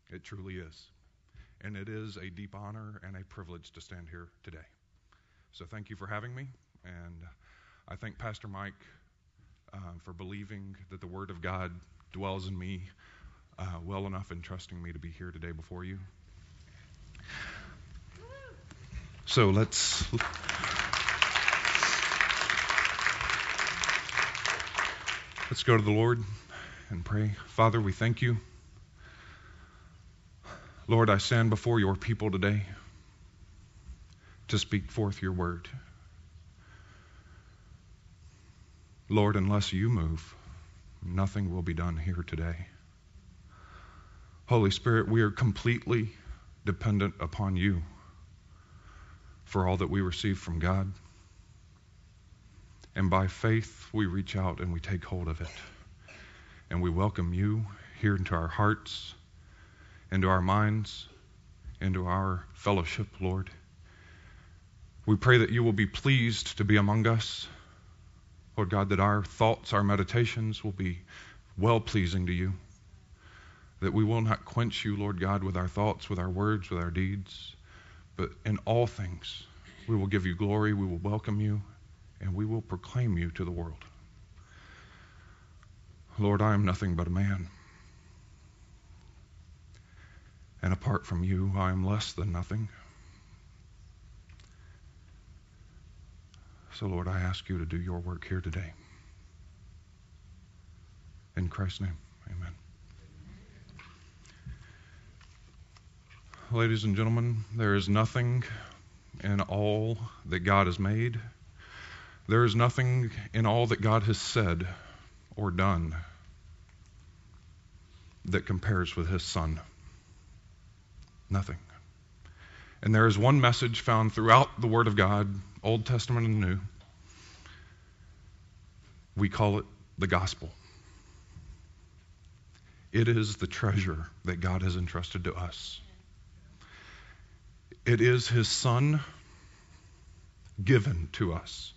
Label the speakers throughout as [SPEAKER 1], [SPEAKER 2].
[SPEAKER 1] It truly is. And it is a deep honor and a privilege to stand here today. So thank you for having me, and I thank Pastor Mike for believing that the Word of God dwells in me well enough and trusting me to be here today before you. So let's go to the Lord and pray. Father, we thank you. Lord, I stand before your people today to speak forth your word. Lord, unless you move, nothing will be done here today. Holy Spirit, we are completely dependent upon you for all that we receive from God. And by faith, we reach out and we take hold of it. And we welcome you here into our hearts, into our minds, into our fellowship, Lord. We pray that you will be pleased to be among us. Lord God, that our thoughts, our meditations will be well-pleasing to you. That we will not quench you, Lord God, with our thoughts, with our words, with our deeds. But in all things, we will give you glory, we will welcome you, and we will proclaim you to the world. Lord, I am nothing but a man. And apart from you, I am less than nothing. So, Lord, I ask you to do your work here today. In Christ's name, amen. Ladies and gentlemen, there is nothing in all that God has made. There is nothing in all that God has said or done that compares with his Son. Nothing. And there is one message found throughout the Word of God, Old Testament and New. We call it the gospel. It is the treasure that God has entrusted to us. It is his Son given to us.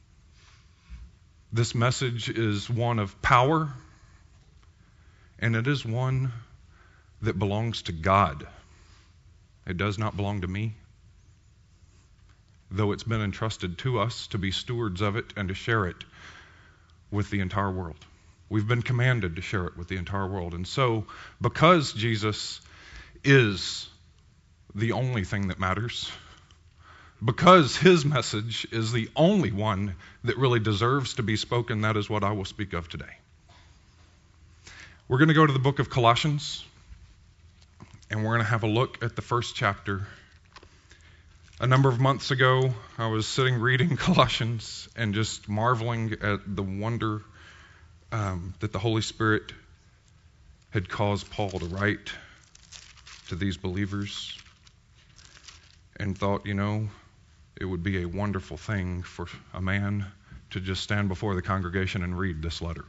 [SPEAKER 1] This message is one of power, and it is one that belongs to God. It does not belong to me, though it's been entrusted to us to be stewards of it and to share it with the entire world. We've been commanded to share it with the entire world. And so, because Jesus is the only thing that matters, because his message is the only one that really deserves to be spoken, that is what I will speak of today. We're going to go to the book of Colossians, and we're going to have a look at the first chapter. A number of months ago, I was sitting reading Colossians and just marveling at the wonder that the Holy Spirit had caused Paul to write to these believers, and thought, it would be a wonderful thing for a man to just stand before the congregation and read this letter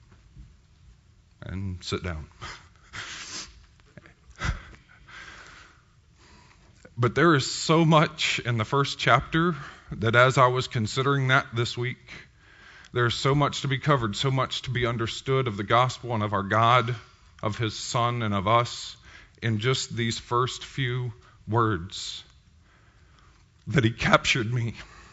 [SPEAKER 1] and sit down. But there is so much in the first chapter that as I was considering that this week, there's so much to be covered, so much to be understood of the gospel and of our God, of his Son and of us in just these first few words, that he captured me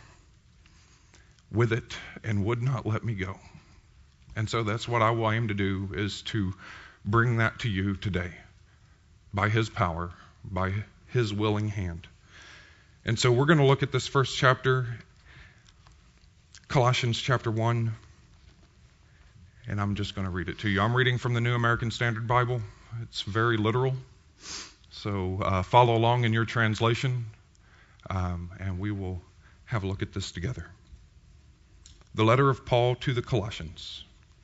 [SPEAKER 1] with it and would not let me go. And so that's what I will aim to do, is to bring that to you today by his power, by his willing hand. And so we're going to look at this first chapter, Colossians chapter 1, and I'm just going to read it to you. I'm reading from the New American Standard Bible. It's very literal, so follow along in your translation, and we will have a look at this together. The letter of Paul to the Colossians.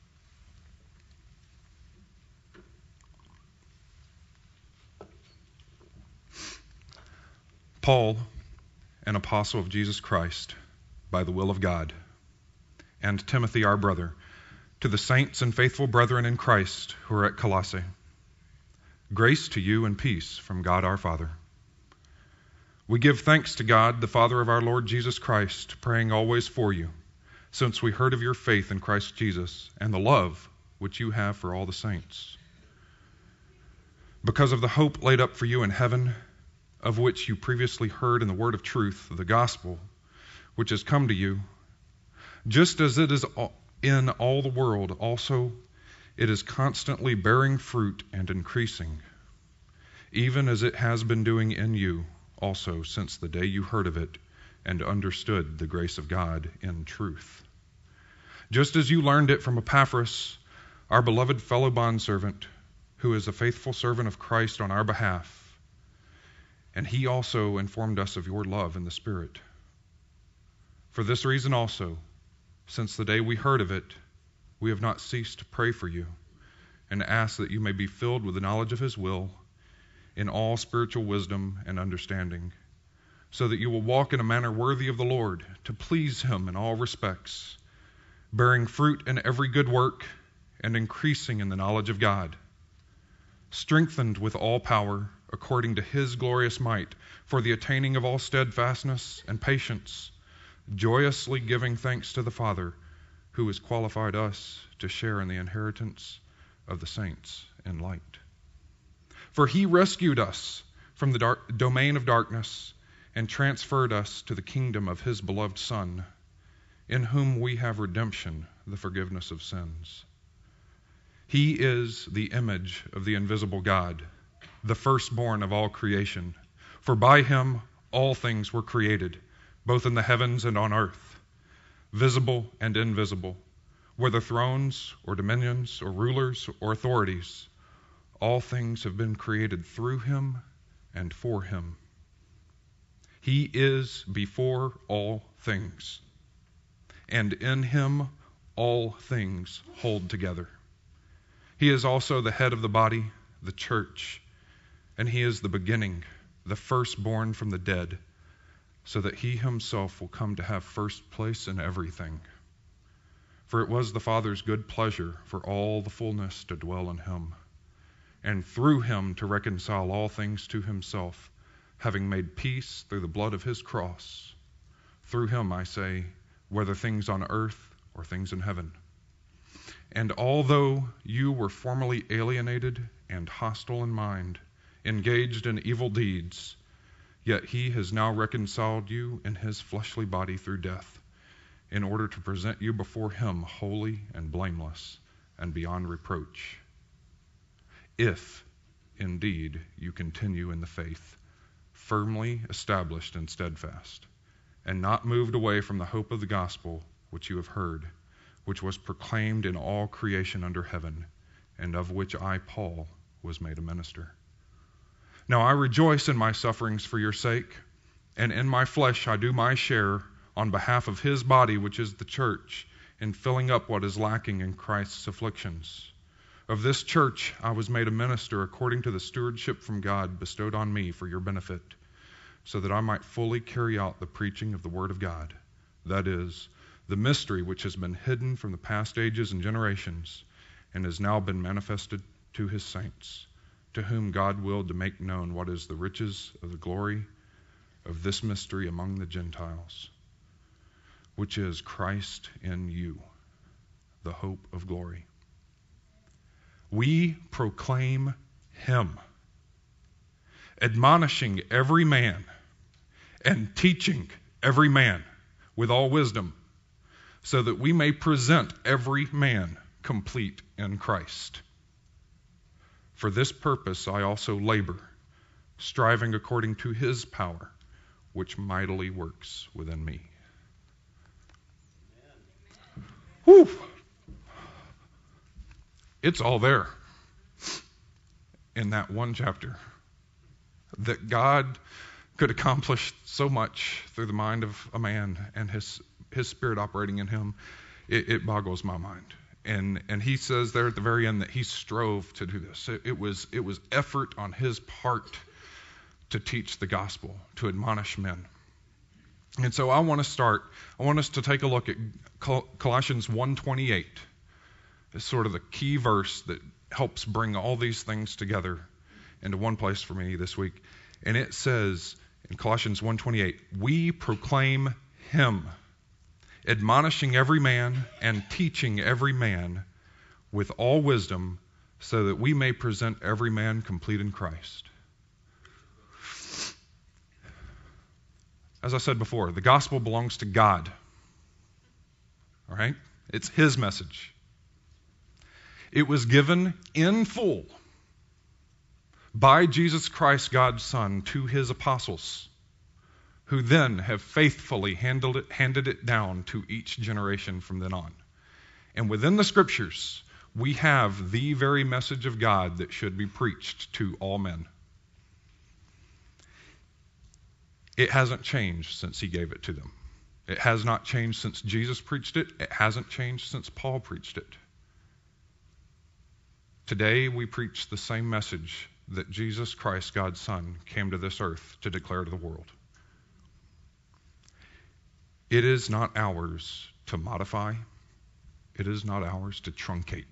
[SPEAKER 1] Paul, an apostle of Jesus Christ, by the will of God, and Timothy, our brother, to the saints and faithful brethren in Christ who are at Colossae. Grace to you and peace from God our Father. We give thanks to God, the Father of our Lord Jesus Christ, praying always for you, since we heard of your faith in Christ Jesus and the love which you have for all the saints. because of the hope laid up for you in heaven, of which you previously heard in the word of truth, the gospel, which has come to you, just as it is in all the world, also it is constantly bearing fruit and increasing, even as it has been doing in you also since the day you heard of it and understood the grace of God in truth. Just as you learned it from Epaphras, our beloved fellow bondservant, who is a faithful servant of Christ on our behalf, and he also informed us of your love in the Spirit. For this reason also, since the day we heard of it, we have not ceased to pray for you and ask that you may be filled with the knowledge of his will in all spiritual wisdom and understanding, so that you will walk in a manner worthy of the Lord, to please him in all respects, bearing fruit in every good work and increasing in the knowledge of God, strengthened with all power according to his glorious might, for the attaining of all steadfastness and patience, joyously giving thanks to the Father, who has qualified us to share in the inheritance of the saints in light. For he rescued us from the domain of darkness and transferred us to the kingdom of his beloved Son, in whom we have redemption, the forgiveness of sins. He is the image of the invisible God, the firstborn of all creation. For by him all things were created, both in the heavens and on earth, visible and invisible, whether thrones or dominions or rulers or authorities. All things have been created through him and for him. He is before all things, and in him all things hold together. He is also the head of the body, the church, and he is the beginning, the firstborn from the dead, so that he himself will come to have first place in everything. For it was the Father's good pleasure for all the fullness to dwell in him, and through him to reconcile all things to himself, having made peace through the blood of his cross. Through him, I say, whether things on earth or things in heaven. And although you were formerly alienated and hostile in mind, engaged in evil deeds, yet he has now reconciled you in his fleshly body through death, in order to present you before him holy and blameless and beyond reproach, if indeed you continue in the faith, firmly established and steadfast, and not moved away from the hope of the gospel which you have heard, which was proclaimed in all creation under heaven, and of which I, Paul, was made a minister. Now I rejoice in my sufferings for your sake, and in my flesh I do my share on behalf of his body, which is the church, in filling up what is lacking in Christ's afflictions. Of this church I was made a minister according to the stewardship from God bestowed on me for your benefit, so that I might fully carry out the preaching of the word of God, that is, the mystery which has been hidden from the past ages and generations, and has now been manifested to his saints, to whom God willed to make known what is the riches of the glory of this mystery among the Gentiles, which is Christ in you, the hope of glory. We proclaim him, admonishing every man and teaching every man with all wisdom, so that we may present every man complete in Christ. For this purpose I also labor, striving according to his power, which mightily works within me. Whew. It's all there in that one chapter. That God could accomplish so much through the mind of a man and his spirit operating in him, it boggles my mind. And he says there at the very end that he strove to do this. It was effort on his part to teach the gospel, to admonish men. And so I want us to take a look at Colossians 1:28. It's sort of the key verse that helps bring all these things together into one place for me this week. And it says in Colossians 1:28, we proclaim him, admonishing every man and teaching every man with all wisdom, so that we may present every man complete in Christ. As I said before, the gospel belongs to God. All right? It's His message. It was given in full by Jesus Christ, God's Son, to His apostles, who then have faithfully handed it down to each generation from then on. And within the Scriptures, we have the very message of God that should be preached to all men. It hasn't changed since He gave it to them. It has not changed since Jesus preached it. It hasn't changed since Paul preached it. Today we preach the same message that Jesus Christ, God's Son, came to this earth to declare to the world. It is not ours to modify. It is not ours to truncate.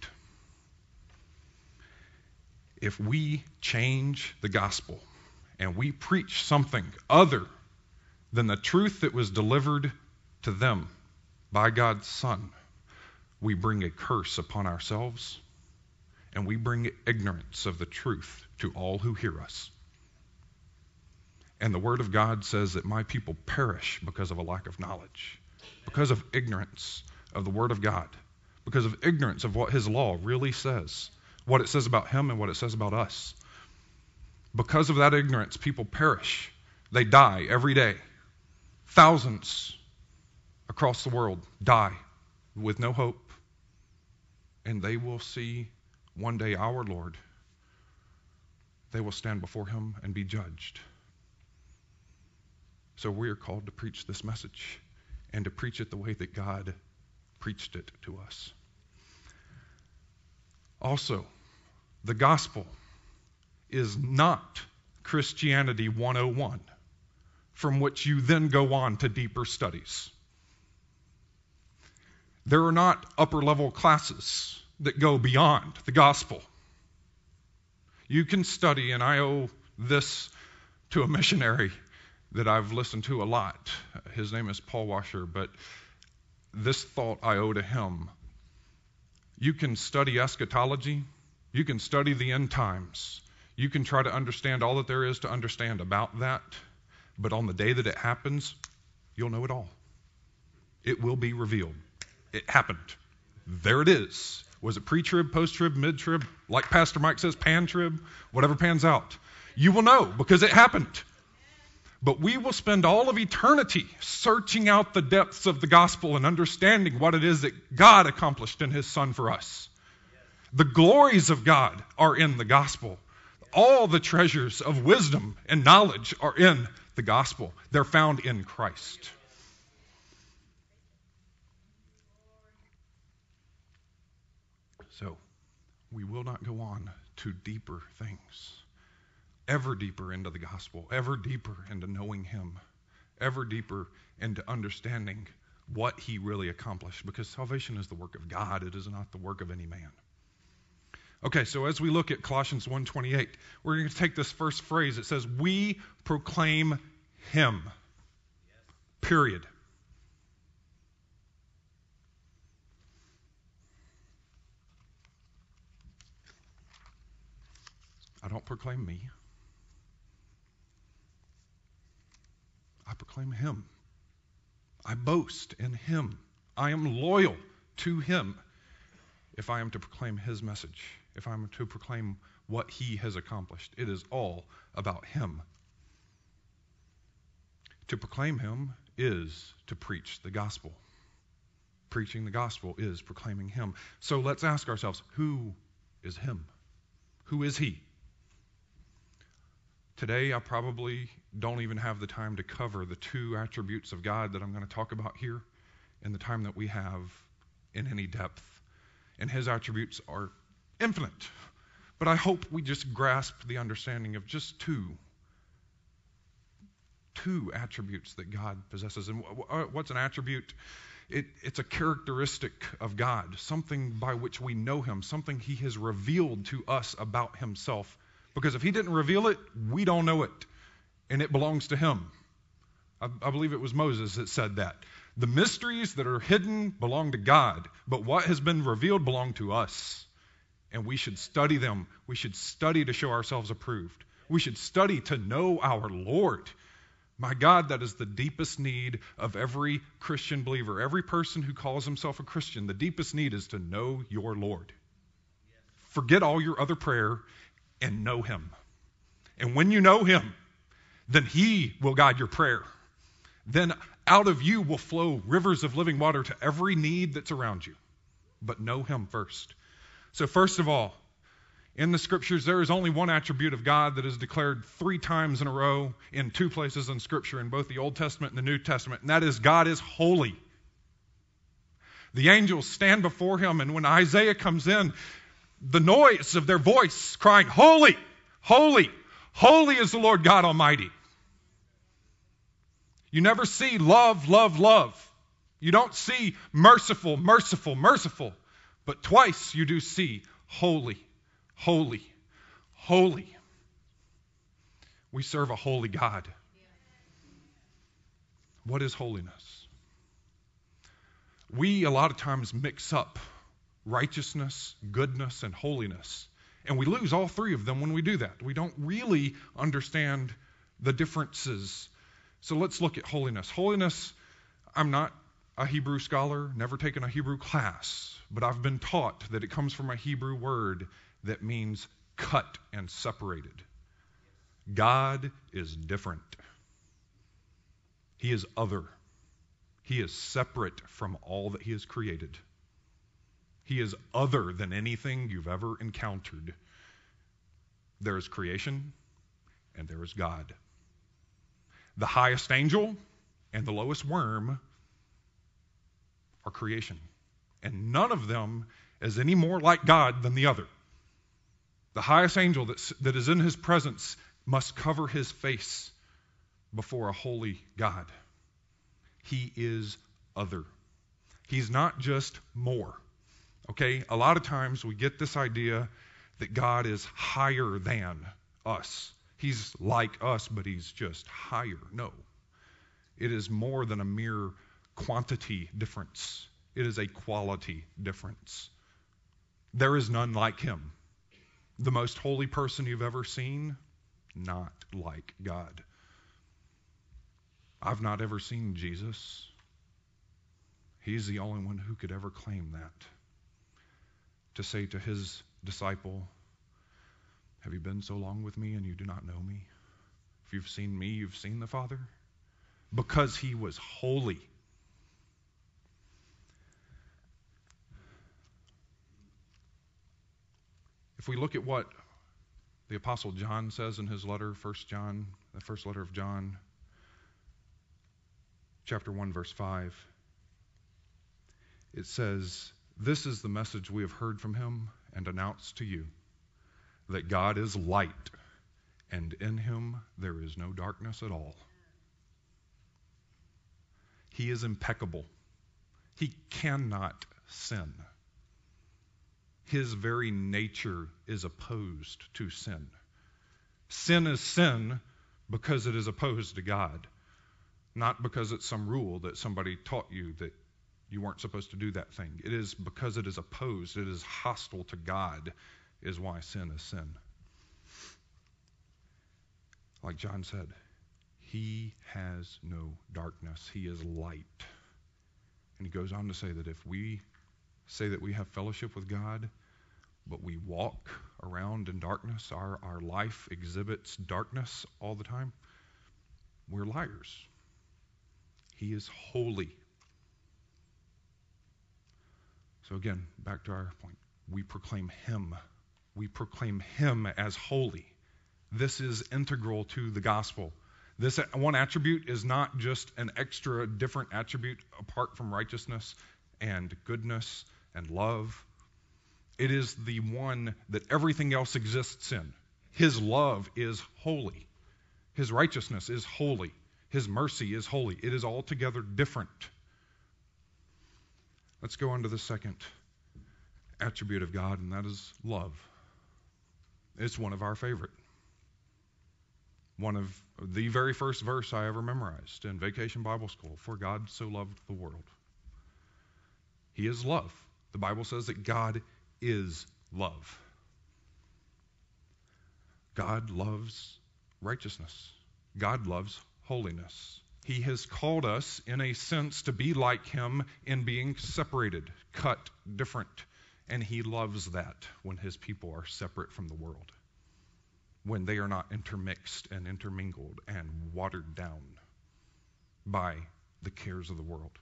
[SPEAKER 1] If we change the gospel and we preach something other than the truth that was delivered to them by God's Son, we bring a curse upon ourselves and we bring ignorance of the truth to all who hear us. And the Word of God says that my people perish because of a lack of knowledge, because of ignorance of the Word of God, because of ignorance of what His law really says, what it says about Him and what it says about us. Because of that ignorance, people perish. They die every day. Thousands across the world die with no hope. And they will see one day our Lord. They will stand before Him and be judged. So we are called to preach this message and to preach it the way that God preached it to us. Also, the gospel is not Christianity 101, from which you then go on to deeper studies. There are not upper-level classes that go beyond the gospel. You can study, and I owe this to a missionary that I've listened to a lot. His name is Paul Washer, but this thought I owe to him. You can study eschatology. You can study the end times. You can try to understand all that there is to understand about that. But on the day that it happens, you'll know it all. It will be revealed. It happened. There it is. Was it pre-trib, post-trib, mid-trib? Like Pastor Mike says, pan-trib, whatever pans out. You will know because it happened. But we will spend all of eternity searching out the depths of the gospel and understanding what it is that God accomplished in His Son for us. The glories of God are in the gospel. All the treasures of wisdom and knowledge are in the gospel. They're found in Christ. So, we will not go on to deeper things. Ever deeper into the gospel, ever deeper into knowing Him, ever deeper into understanding what He really accomplished, because salvation is the work of God. It is not the work of any man. Okay, so as we look at Colossians 1:28, we're going to take this first phrase. It says, we proclaim Him. Period. I don't proclaim me. I proclaim Him. I boast in Him. I am loyal to Him if I am to proclaim His message, if I am to proclaim what He has accomplished. It is all about Him. To proclaim Him is to preach the gospel. Preaching the gospel is proclaiming Him. So let's ask ourselves, who is Him? Who is He? Today, I probably don't even have the time to cover the two attributes of God that I'm going to talk about here in the time that we have in any depth. And His attributes are infinite. But I hope we just grasp the understanding of just two attributes that God possesses. And what's an attribute? It's a characteristic of God, something by which we know Him, something He has revealed to us about Himself. Because if He didn't reveal it, we don't know it. And it belongs to Him. I believe it was Moses that said that. The mysteries that are hidden belong to God, but what has been revealed belong to us. And we should study them. We should study to show ourselves approved. We should study to know our Lord. My God, that is the deepest need of every Christian believer. Every person who calls himself a Christian, the deepest need is to know your Lord. Forget all your other prayer and know him. And when you know him, then he will guide your prayer. Then out of you will flow rivers of living water to every need that's around you. But know him first. So first of all, in the scriptures, there is only one attribute of God that is declared 3 times in a row in 2 places in scripture, in both the Old Testament and the New Testament, and that is God is holy. The angels stand before him, and when Isaiah comes in, the noise of their voice crying, holy, holy, holy is the Lord God Almighty. You never see love, love, love. You don't see merciful, merciful, merciful. But twice you do see holy, holy, holy. We serve a holy God. What is holiness? We a lot of times mix up righteousness, goodness, and holiness. And we lose all 3 of them when we do that. We don't really understand the differences. So let's look at holiness. Holiness, I'm not a Hebrew scholar, never taken a Hebrew class, but I've been taught that it comes from a Hebrew word that means cut and separated. God is different. He is other. He is separate from all that he has created. He is other than anything you've ever encountered. There is creation and there is God. The highest angel and the lowest worm are creation. And none of them is any more like God than the other. The highest angel that is in his presence must cover his face before a holy God. He is other. He's not just more. Okay? A lot of times we get this idea that God is higher than us. He's like us, but he's just higher. No. It is more than a mere quantity difference. It is a quality difference. There is none like him. The most holy person you've ever seen, not like God. I've not ever seen Jesus. He's the only one who could ever claim that. To say to his disciple, have you been so long with me and you do not know me? If you've seen me, you've seen the Father. Because he was holy. If we look at what the Apostle John says in his letter, 1 John, the first letter of John, chapter 1, verse 5, it says, "This is the message we have heard from him and announced to you, that God is light, and in him there is no darkness at all." He is impeccable. He cannot sin. His very nature is opposed to sin. Sin is sin because it is opposed to God, not because it's some rule that somebody taught you that you weren't supposed to do that thing. It is because it is opposed, it is hostile to God, is why sin is sin. Like John said, he has no darkness. He is light. And he goes on to say that if we say that we have fellowship with God, but we walk around in darkness, our life exhibits darkness all the time, we're liars. He is holy. So again, back to our point. We proclaim him. We proclaim him as holy. This is integral to the gospel. This one attribute is not just an extra different attribute apart from righteousness and goodness and love. It is the one that everything else exists in. His love is holy. His righteousness is holy. His mercy is holy. It is altogether different. Let's go on to the second attribute of God, and that is love. It's one of our favorite. One of the very first verse I ever memorized in Vacation Bible School, for God so loved the world. He is love. The Bible says that God is love. God loves righteousness. God loves holiness. He has called us, in a sense, to be like him in being separated, cut, different. And he loves that when his people are separate from the world, when they are not intermixed and intermingled and watered down by the cares of the world.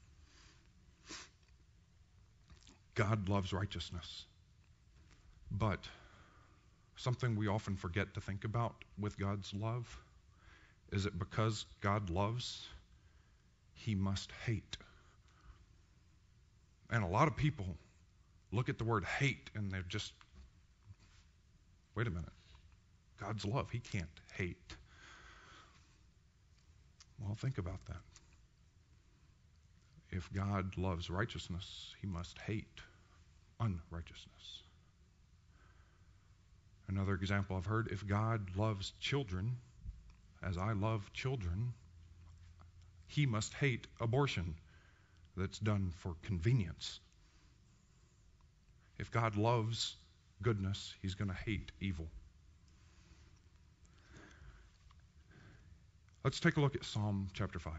[SPEAKER 1] God loves righteousness. But something we often forget to think about with God's love is that because God loves, he must hate. And a lot of people look at the word hate and they're just, wait a minute. God's love, he can't hate. Well, think about that. If God loves righteousness, he must hate unrighteousness. Another example I've heard, if God loves children, as I love children, he must hate abortion that's done for convenience. If God loves goodness, he's going to hate evil. Let's take a look at Psalm chapter 5.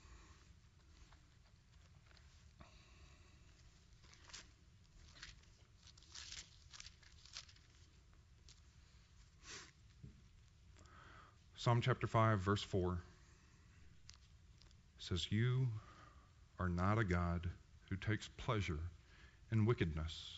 [SPEAKER 1] Psalm chapter 5, verse 4 says, "You are not a God who takes pleasure in wickedness."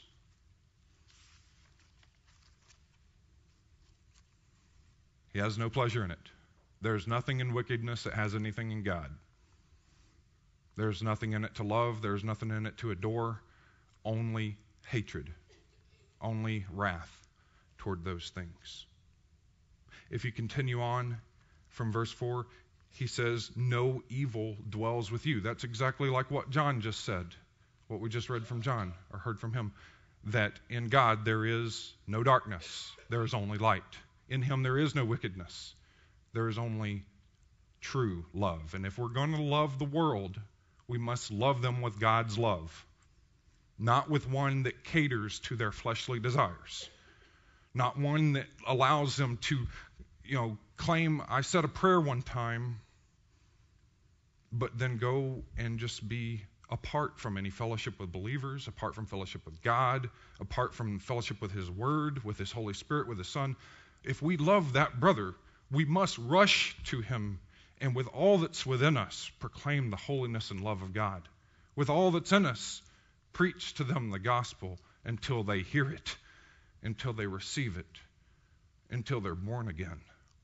[SPEAKER 1] He has no pleasure in it. There's nothing in wickedness that has anything in God. There's nothing in it to love. There's nothing in it to adore. Only hatred. Only wrath toward those things. If you continue on from verse 4, he says, "No evil dwells with you." That's exactly like what John just said, what we just read from John, or heard from him, that in God there is no darkness, there is only light. In him there is no wickedness. There is only true love. And if we're going to love the world, we must love them with God's love, not with one that caters to their fleshly desires, not one that allows them to, claim, I said a prayer one time, but then go and just be apart from any fellowship with believers, apart from fellowship with God, apart from fellowship with his word, with his Holy Spirit, with his Son. If we love that brother, we must rush to him and with all that's within us proclaim the holiness and love of God. With all that's in us, preach to them the gospel until they hear it, until they receive it, until they're born again.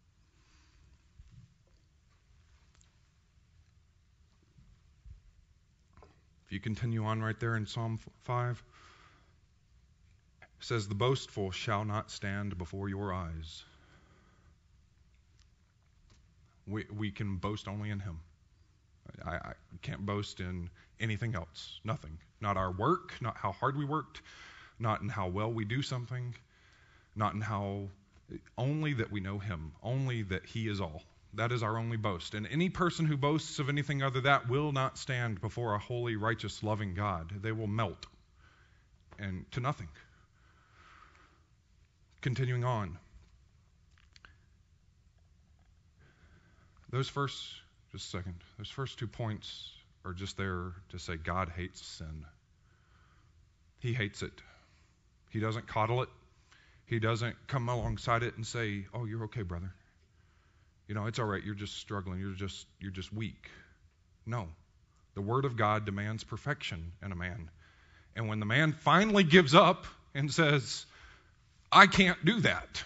[SPEAKER 1] If you continue on right there in Psalm 5, it says, "The boastful shall not stand before your eyes." We can boast only in him. I can't boast in anything else. Nothing. Not our work, not how hard we worked, not in how well we do something, not in how, only that we know him, only that he is all. That is our only boast. And any person who boasts of anything other than that will not stand before a holy, righteous, loving God. They will melt and to nothing. Continuing on. Those first 2 points are just there to say God hates sin. He hates it. He doesn't coddle it. He doesn't come alongside it and say, "Oh, you're okay, brother. It's all right. You're just struggling. You're just weak." No. The Word of God demands perfection in a man. And when the man finally gives up and says, "I can't do that,"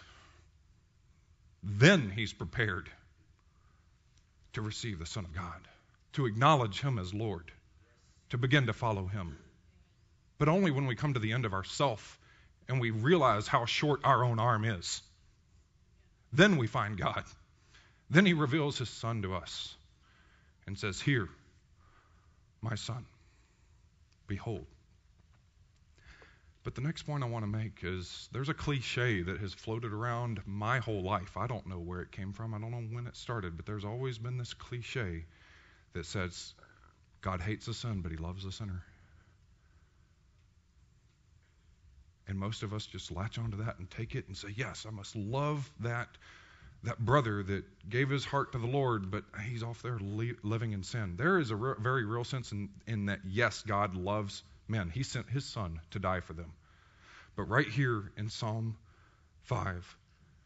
[SPEAKER 1] then he's prepared to receive the Son of God, to acknowledge him as Lord, to begin to follow him. But only when we come to the end of ourself and we realize how short our own arm is. Then we find God. Then he reveals his Son to us and says, "Here, my son, behold." But the next point I want to make is there's a cliche that has floated around my whole life. I don't know where it came from. I don't know when it started, but there's always been this cliche that says God hates the sin, but he loves the sinner. And most of us just latch onto that and take it and say, yes, I must love that brother that gave his heart to the Lord, but he's off there living in sin. There is a very real sense in that, yes, God loves men. He sent his son to die for them. But right here in Psalm 5,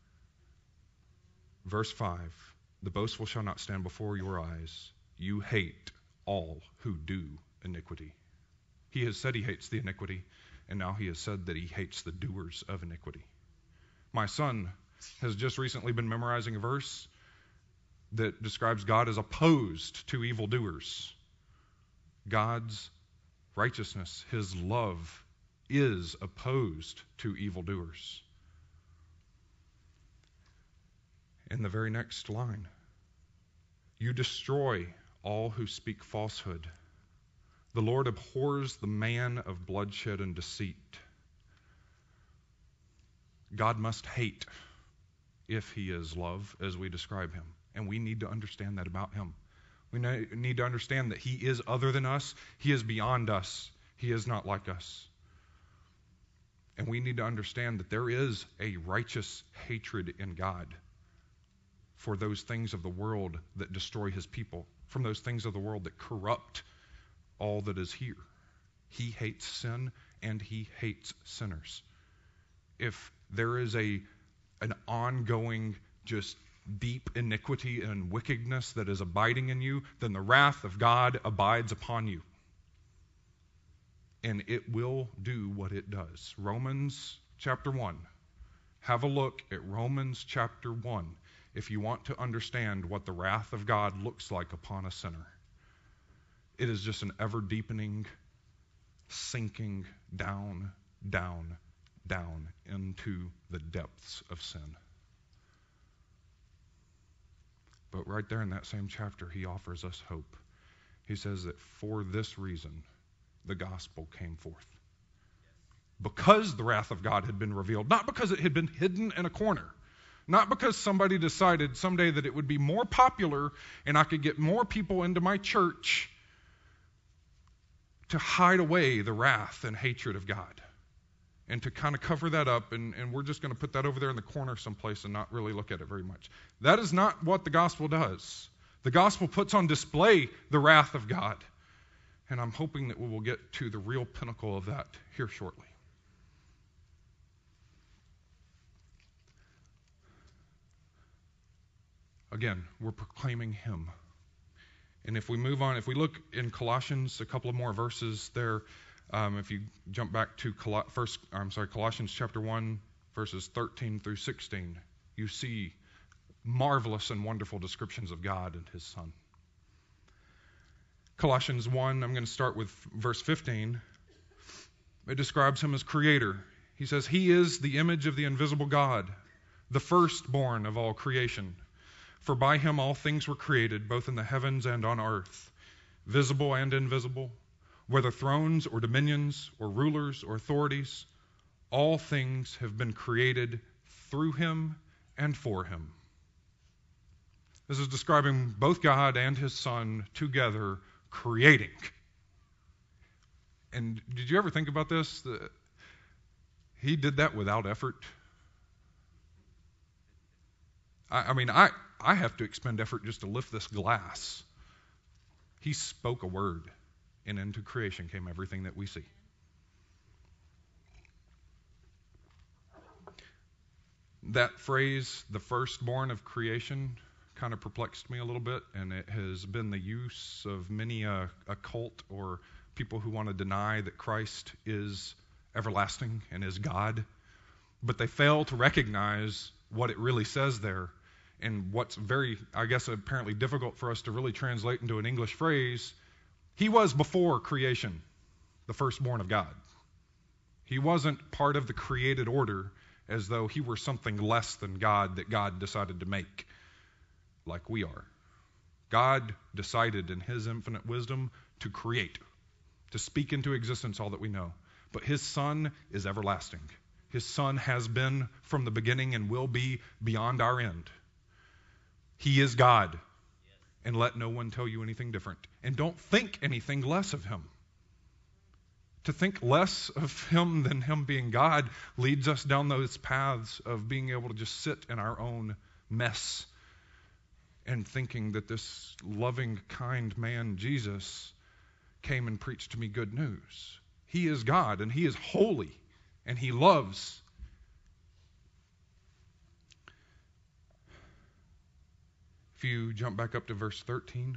[SPEAKER 1] verse 5, the boastful shall not stand before your eyes. You hate all who do iniquity. He has said he hates the iniquity, and now he has said that he hates the doers of iniquity. My son has just recently been memorizing a verse that describes God as opposed to evildoers. God's righteousness, his love, is opposed to evildoers. In the very next line, you destroy all who speak falsehood. The Lord abhors the man of bloodshed and deceit. God must hate if he is love, as we describe him. And we need to understand that about him. We need to understand that he is other than us. He is beyond us. He is not like us. And we need to understand that there is a righteous hatred in God for those things of the world that destroy his people, from those things of the world that corrupt all that is here. He hates sin and he hates sinners. If there is an ongoing, just deep iniquity and wickedness that is abiding in you, then the wrath of God abides upon you. And it will do what it does. Romans chapter 1. Have a look at Romans chapter 1 if you want to understand what the wrath of God looks like upon a sinner. It is just an ever-deepening, sinking down, down, down into the depths of sin. But right there in that same chapter, he offers us hope. He says that for this reason, the gospel came forth. Because the wrath of God had been revealed, not because it had been hidden in a corner, not because somebody decided someday that it would be more popular and I could get more people into my church to hide away the wrath and hatred of God and to kind of cover that up, and we're just going to put that over there in the corner someplace and not really look at it very much. That is not what the gospel does. The gospel puts on display the wrath of God, and I'm hoping that we will get to the real pinnacle of that here shortly. Again, we're proclaiming him. And if we move on, if we look in Colossians, a couple of more verses there, if you jump back to Colossians chapter 1, verses 13 through 16, you see marvelous and wonderful descriptions of God and his Son. Colossians 1, I'm going to start with verse 15. It describes him as creator. He says, he is the image of the invisible God, the firstborn of all creation. For by him all things were created, both in the heavens and on earth, visible and invisible, whether thrones or dominions or rulers or authorities, all things have been created through him and for him. This is describing both God and his Son together creating. And did you ever think about this? He did that without effort. I have to expend effort just to lift this glass. He spoke a word, and into creation came everything that we see. That phrase, the firstborn of creation, kind of perplexed me a little bit, and it has been the use of many a cult or people who want to deny that Christ is everlasting and is God, but they fail to recognize what it really says there. And what's very, I guess, apparently difficult for us to really translate into an English phrase, he was before creation, the firstborn of God. He wasn't part of the created order as though he were something less than God that God decided to make, like we are. God decided in his infinite wisdom to create, to speak into existence all that we know. But his Son is everlasting. His Son has been from the beginning and will be beyond our end. He is God, and let no one tell you anything different. And don't think anything less of him. To think less of him than him being God leads us down those paths of being able to just sit in our own mess and thinking that this loving, kind man, Jesus, came and preached to me good news. He is God, and he is holy, and he loves. If you jump back up to verse 13,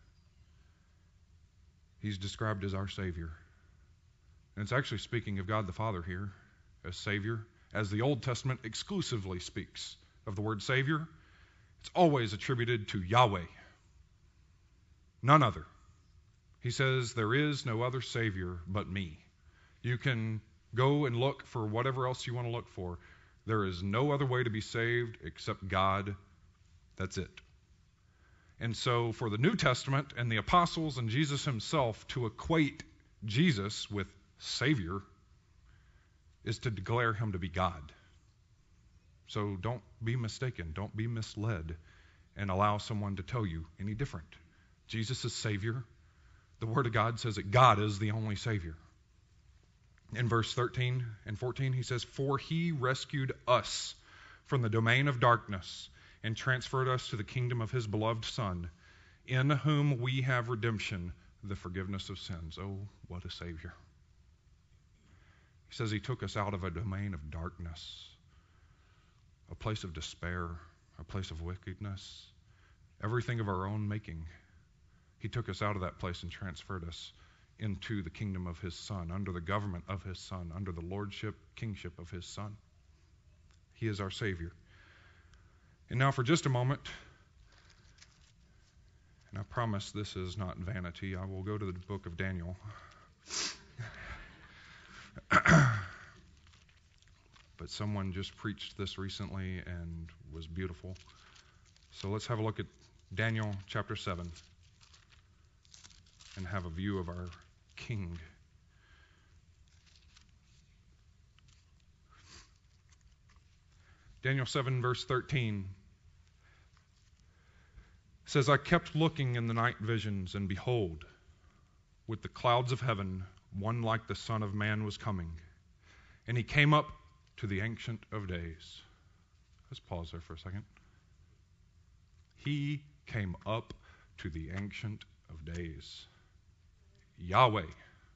[SPEAKER 1] he's described as our Savior. And it's actually speaking of God the Father here as Savior. As the Old Testament exclusively speaks of the word Savior, it's always attributed to Yahweh, none other. He says, there is no other Savior but me. You can go and look for whatever else you want to look for. There is no other way to be saved except God. That's it. And so for the New Testament and the apostles and Jesus himself to equate Jesus with Savior is to declare him to be God. So don't be mistaken. Don't be misled and allow someone to tell you any different. Jesus is Savior. The Word of God says that God is the only Savior. In verse 13 and 14, he says, for he rescued us from the domain of darkness and transferred us to the kingdom of his beloved Son, in whom we have redemption, the forgiveness of sins. Oh, what a Savior. He says he took us out of a domain of darkness, a place of despair, a place of wickedness, everything of our own making. He took us out of that place and transferred us into the kingdom of his Son, under the government of his Son, under the lordship, kingship of his Son. He is our Savior. And now for just a moment, and I promise this is not vanity, I will go to the book of Daniel. But someone just preached this recently and was beautiful. So let's have a look at Daniel chapter 7 and have a view of our King. Daniel 7 verse 13 says, I kept looking in the night visions, and behold, with the clouds of heaven, one like the Son of Man was coming. And he came up to the Ancient of Days. Let's pause there for a second. He came up to the Ancient of Days. Yahweh.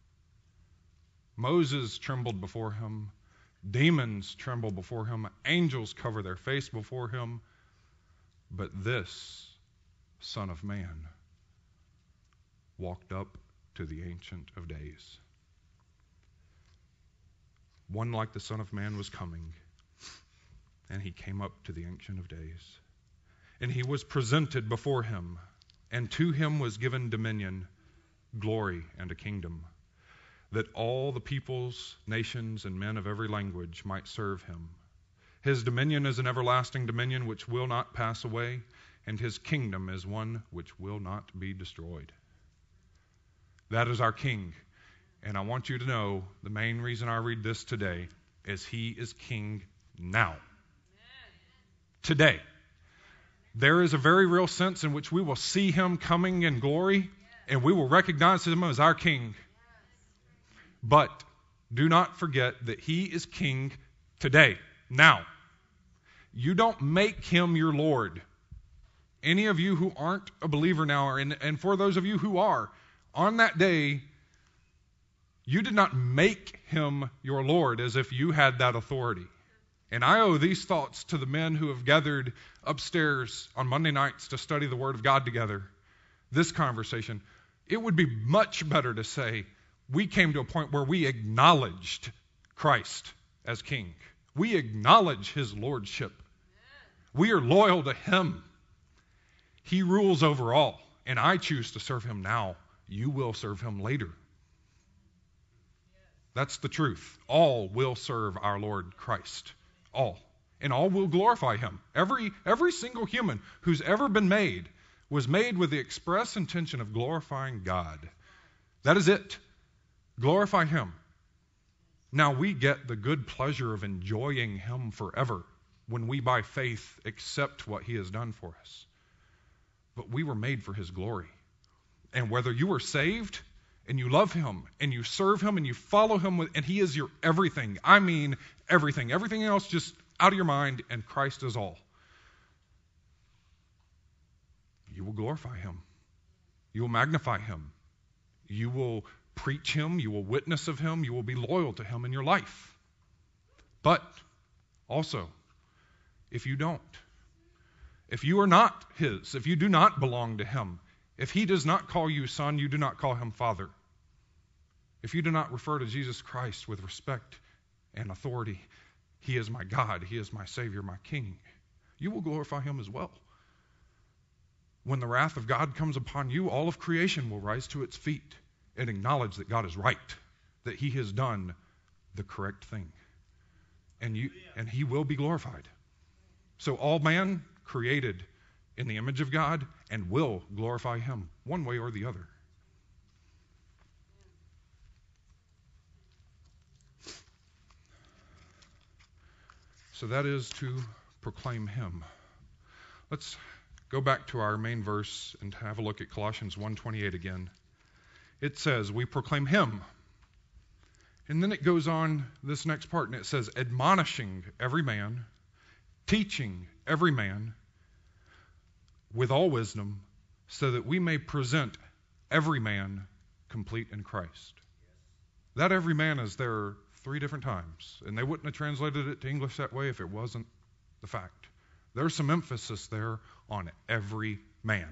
[SPEAKER 1] Moses trembled before him. Demons tremble before him. Angels cover their face before him. But this Son of Man walked up to the Ancient of Days. One like the Son of Man was coming, and he came up to the Ancient of Days. And he was presented before him, and to him was given dominion, glory, and a kingdom, that all the peoples, nations, and men of every language might serve him. His dominion is an everlasting dominion which will not pass away, and his kingdom is one which will not be destroyed. That is our King. And I want you to know the main reason I read this today is he is King now. Today. There is a very real sense in which we will see him coming in glory, and we will recognize him as our King. But do not forget that he is King today, now. You don't make him your Lord. Any of you who aren't a believer now, and for those of you who are, on that day, you did not make him your Lord as if you had that authority. And I owe these thoughts to the men who have gathered upstairs on Monday nights to study the Word of God together. This conversation, it would be much better to say we came to a point where we acknowledged Christ as King. We acknowledge his lordship. We are loyal to him. He rules over all, and I choose to serve him now. You will serve him later. That's the truth. All will serve our Lord Christ. All. And all will glorify him. Every single human who's ever been made was made with the express intention of glorifying God. That is it. Glorify him. Now we get the good pleasure of enjoying him forever when we by faith accept what he has done for us. But we were made for his glory. And whether you are saved and you love him and you serve him and you follow him, and he is your everything. I mean everything. Everything else just out of your mind, and Christ is all. You will glorify him. You will magnify him. You will preach him. You will witness of him. You will be loyal to him in your life. But also, if you don't, if you are not his, if you do not belong to him, if he does not call you son, you do not call him father. If you do not refer to Jesus Christ with respect and authority, he is my God, he is my Savior, my King, you will glorify him as well. When the wrath of God comes upon you, all of creation will rise to its feet and acknowledge that God is right, that he has done the correct thing. And he will be glorified. So all man created in the image of God and will glorify him one way or the other. So that is to proclaim him. Let's go back to our main verse and have a look at Colossians 1:28 again. It says, we proclaim him. And then it goes on this next part, and it says, admonishing every man, teaching every man with all wisdom, so that we may present every man complete in Christ. That every man is there 3 different times, and they wouldn't have translated it to English that way if it wasn't the fact. There's some emphasis there on every man.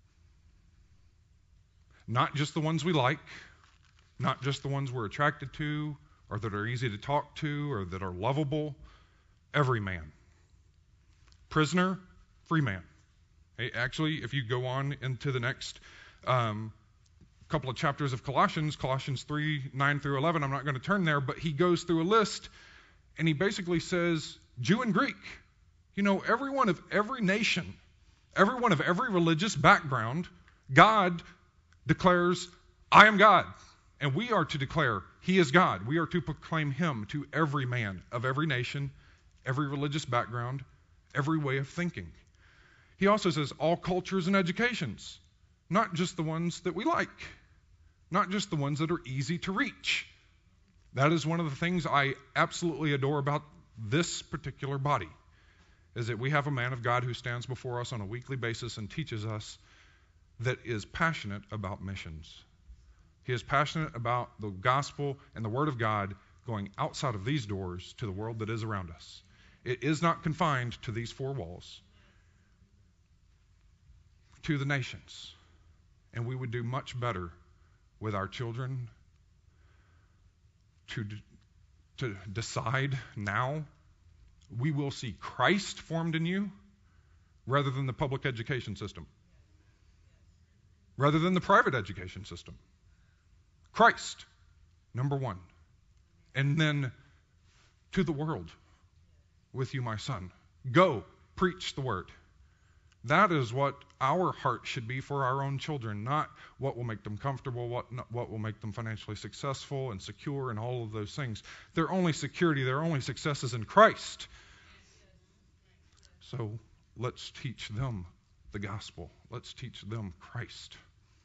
[SPEAKER 1] Not just the ones we like, not just the ones we're attracted to, or that are easy to talk to, or that are lovable. Every man. Prisoner, free man. Hey, actually, if you go on into the next couple of chapters of Colossians 3, 9 through 11, I'm not going to turn there, but he goes through a list, and he basically says, Jew and Greek, everyone of every nation, everyone of every religious background, God declares, I am God. And we are to declare, he is God. We are to proclaim him to every man of every nation, every religious background, every way of thinking. He also says all cultures and educations, not just the ones that we like, not just the ones that are easy to reach. That is one of the things I absolutely adore about this particular body, is that we have a man of God who stands before us on a weekly basis and teaches us that is passionate about missions. He is passionate about the gospel and the word of God going outside of these doors to the world that is around us. It is not confined to these 4 walls, to the nations. And we would do much better with our children to decide now we will see Christ formed in you rather than the public education system, rather than the private education system. Christ, number 1. And then to the world with you, my son. Go, preach the word. That is what our heart should be for our own children, not what will make them comfortable, what will make them financially successful and secure and all of those things. Their only security, their only success is in Christ. So let's teach them the gospel. Let's teach them Christ.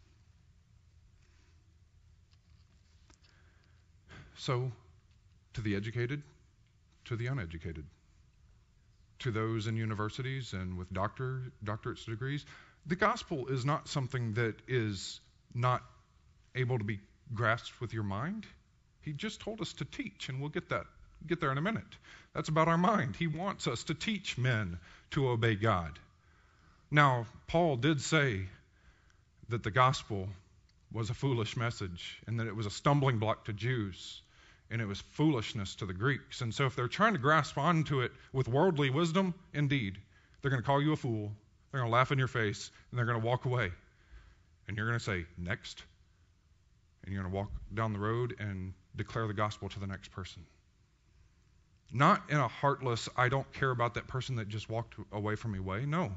[SPEAKER 1] So, to the educated, to the uneducated, to those in universities and with doctorate degrees, the gospel is not something that is not able to be grasped with your mind. He just told us to teach, and we'll get there in a minute. That's about our mind. He wants us to teach men to obey God. Now, Paul did say that the gospel was a foolish message and that it was a stumbling block to Jews. And it was foolishness to the Greeks. And so if they're trying to grasp onto it with worldly wisdom, indeed, they're going to call you a fool. They're going to laugh in your face, and they're going to walk away. And you're going to say, next. And you're going to walk down the road and declare the gospel to the next person. Not in a heartless, I don't care about that person that just walked away from me way. No.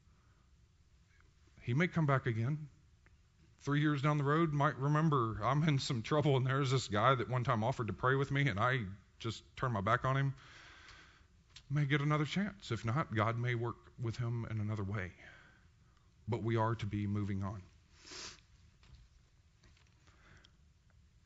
[SPEAKER 1] He may come back again. 3 years down the road, might remember I'm in some trouble, and there's this guy that one time offered to pray with me, and I just turned my back on him. May get another chance. If not, God may work with him in another way. But we are to be moving on.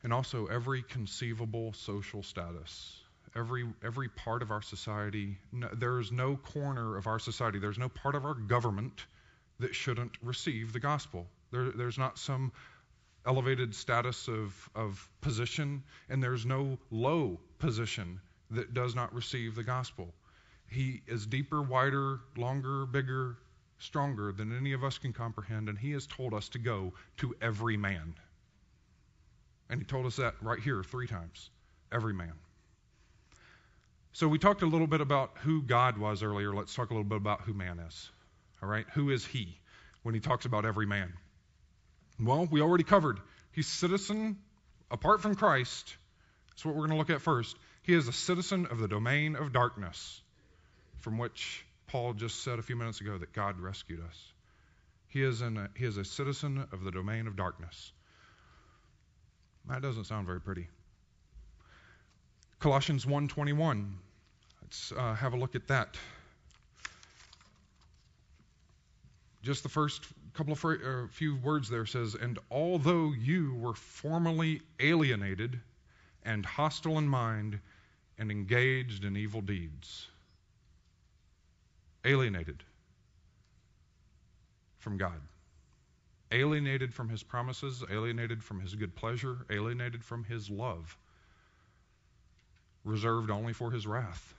[SPEAKER 1] and also every conceivable social status. Every part of our society, there's no corner of our society, there's no part of our government that shouldn't receive the gospel. There's not some elevated status of position, and there's no low position that does not receive the gospel. He is deeper, wider, longer, bigger, stronger than any of us can comprehend, and he has told us to go to every man. And he told us that right here 3 times. Every man. So we talked a little bit about who God was earlier. Let's talk a little bit about who man is. All right? Who is he when he talks about every man? Well, we already covered. He's citizen apart from Christ. That's what we're going to look at first. He is a citizen of the domain of darkness, from which Paul just said a few minutes ago that God rescued us. He is a citizen of the domain of darkness. That doesn't sound very pretty. Colossians 1:21. Let's have a look at that. Just the first couple of few words there says, "And although you were formerly alienated and hostile in mind and engaged in evil deeds." Alienated from God. Alienated from his promises, alienated from his good pleasure, alienated from his love, reserved only for his wrath.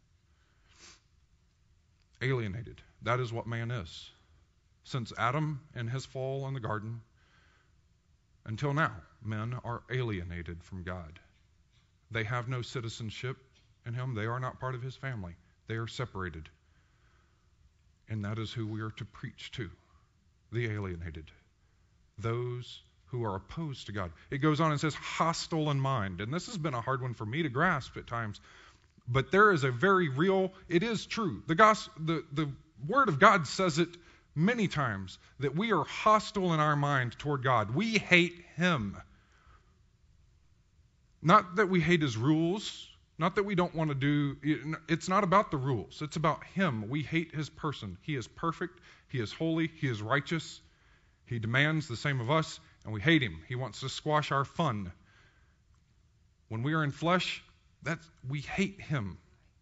[SPEAKER 1] Alienated. That is what man is. Since Adam and his fall in the garden, until now, men are alienated from God. They have no citizenship in him. They are not part of his family. They are separated. And that is who we are to preach to, the alienated, those who are opposed to God. It goes on and says, hostile in mind. And this has been a hard one for me to grasp at times. But there is a very real, it is true. The Word of God says it many times, that we are hostile in our mind toward God. We hate him. Not that we hate his rules, not that we don't want to do, it's not about the rules. It's about him. We hate his person. He is perfect. He is holy. He is righteous. He demands the same of us, and we hate him. He wants to squash our fun. When we are in flesh, we hate him.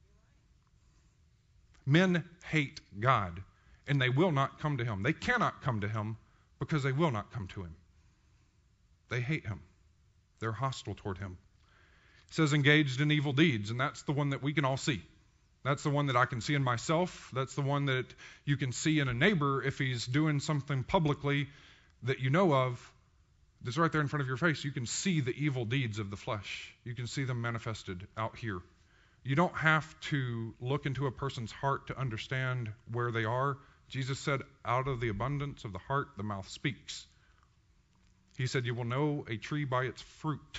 [SPEAKER 1] Men hate God, and they will not come to him. They cannot come to him because they will not come to him. They hate him. They're hostile toward him. It says engaged in evil deeds, and that's the one that we can all see. That's the one that I can see in myself. That's the one that you can see in a neighbor if he's doing something publicly that you know of that's right there in front of your face. You can see the evil deeds of the flesh. You can see them manifested out here. You don't have to look into a person's heart to understand where they are. Jesus said, out of the abundance of the heart, the mouth speaks. He said, you will know a tree by its fruit.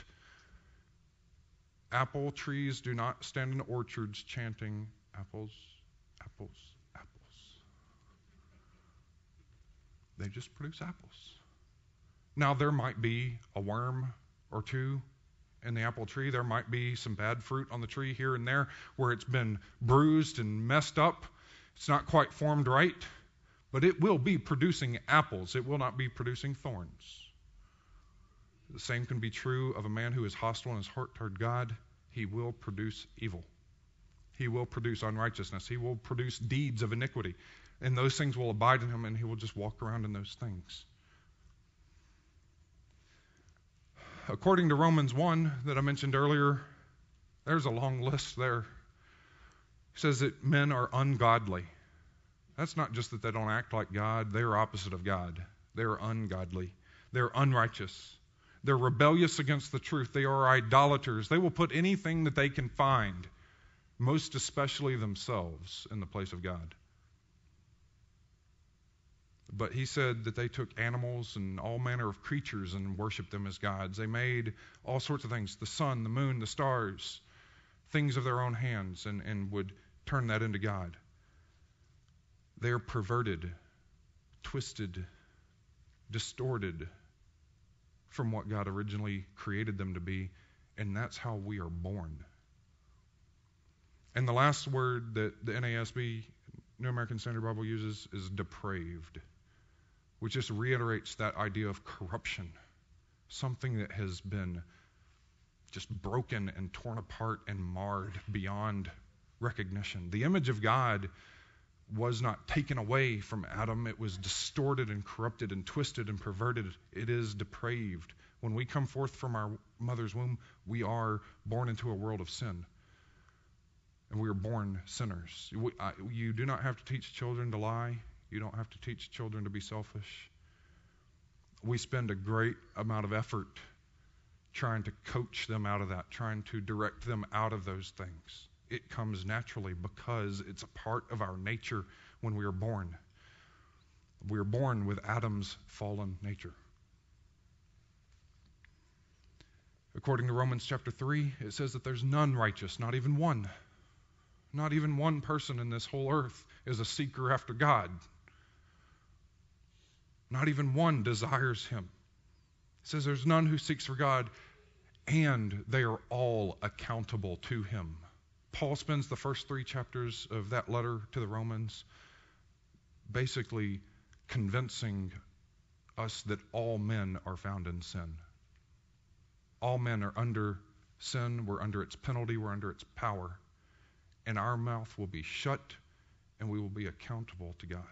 [SPEAKER 1] Apple trees do not stand in orchards chanting, apples, apples, apples. They just produce apples. Now, there might be a worm or two in the apple tree. There might be some bad fruit on the tree here and there where it's been bruised and messed up. It's not quite formed right, but it will be producing apples. It will not be producing thorns. The same can be true of a man who is hostile in his heart toward God. He will produce evil. He will produce unrighteousness. He will produce deeds of iniquity. And those things will abide in him, and he will just walk around in those things. According to Romans 1 that I mentioned earlier, there's a long list there. It says that men are ungodly. That's not just that they don't act like God. They're opposite of God. They're ungodly. They're unrighteous. They're rebellious against the truth. They are idolaters. They will put anything that they can find, most especially themselves, in the place of God. But he said that they took animals and all manner of creatures and worshiped them as gods. They made all sorts of things, the sun, the moon, the stars, things of their own hands, and would turn that into God. They are perverted, twisted, distorted from what God originally created them to be, and that's how we are born. And the last word that the NASB, New American Standard Bible, uses is depraved, which just reiterates that idea of corruption, something that has been just broken and torn apart and marred beyond recognition. The image of God was not taken away from Adam. It was distorted and corrupted and twisted and perverted. It is depraved. When we come forth from our mother's womb, we are born into a world of sin. And we are born sinners. You do not have to teach children to lie. You don't have to teach children to be selfish. We spend a great amount of effort trying to coach them out of that, trying to direct them out of those things. It comes naturally because it's a part of our nature when we are born. We are born with Adam's fallen nature. According to Romans chapter 3, it says that there's none righteous, not even one. Not even one person in this whole earth is a seeker after God. Not even one desires him. It says there's none who seeks for God, and they are all accountable to him. Paul spends the first 3 chapters of that letter to the Romans basically convincing us that all men are found in sin. All men are under sin. We're under its penalty. We're under its power. And our mouth will be shut, and we will be accountable to God.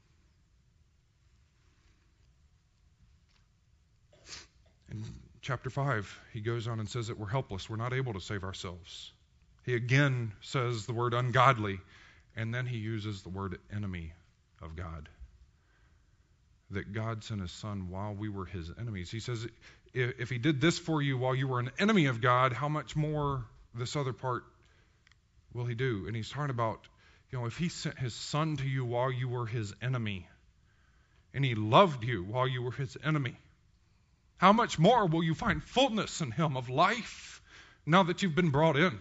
[SPEAKER 1] In chapter 5, he goes on and says that we're helpless. We're not able to save ourselves. He again says the word ungodly, and then he uses the word enemy of God. That God sent his son while we were his enemies. He says, if he did this for you while you were an enemy of God, how much more this other part will he do? And he's talking about, if he sent his son to you while you were his enemy, and he loved you while you were his enemy, how much more will you find fullness in him of life now that you've been brought in?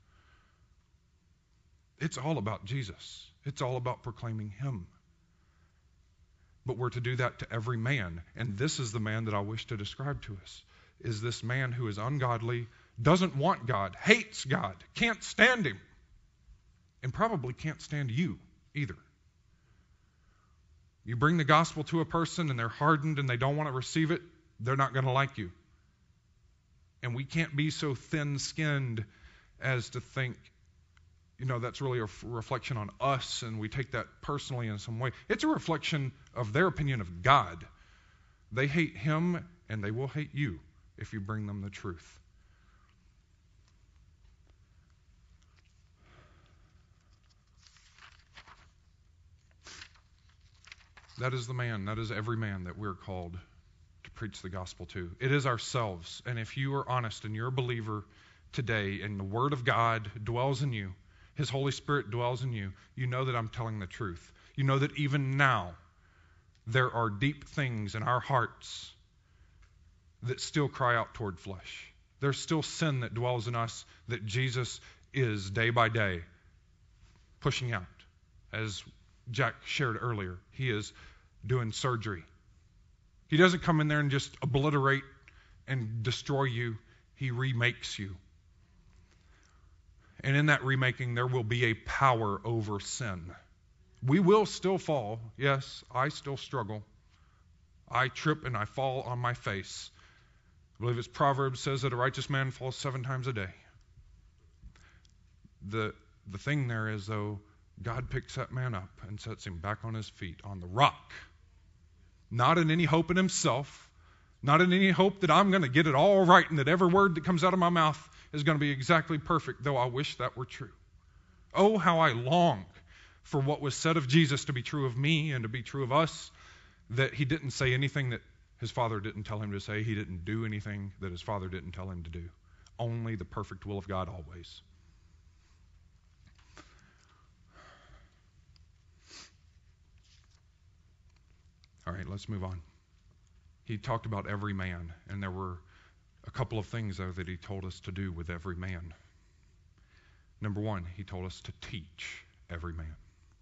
[SPEAKER 1] It's all about Jesus. It's all about proclaiming him. But we're to do that to every man. And this is the man that I wish to describe to us, is this man who is ungodly, doesn't want God, hates God, can't stand him, and probably can't stand you either. You bring the gospel to a person and they're hardened and they don't want to receive it, they're not going to like you. And we can't be so thin-skinned as to think, that's really a reflection on us and we take that personally in some way. It's a reflection of their opinion of God. They hate him and they will hate you if you bring them the truth. That is the man, that is every man that we're called to preach the gospel to. It is ourselves. And if you are honest and you're a believer today and the Word of God dwells in you, His Holy Spirit dwells in you, you know that I'm telling the truth. You know that even now there are deep things in our hearts that still cry out toward flesh. There's still sin that dwells in us that Jesus is day by day pushing out. As Jack shared earlier, he is doing surgery. He doesn't come in there and just obliterate and destroy you. He remakes you. And in that remaking, there will be a power over sin. We will still fall. Yes, I still struggle. I trip and I fall on my face. I believe it's Proverbs says that a righteous man falls 7 times a day. The thing there is, though, God picks that man up and sets him back on his feet on the rock. Not in any hope in himself, not in any hope that I'm going to get it all right and that every word that comes out of my mouth is going to be exactly perfect, though I wish that were true. Oh, how I long for what was said of Jesus to be true of me and to be true of us, that he didn't say anything that his Father didn't tell him to say. He didn't do anything that his Father didn't tell him to do. Only the perfect will of God always. All right, let's move on. He talked about every man, and there were a couple of things, though, that he told us to do with every man. Number 1, he told us to teach every man.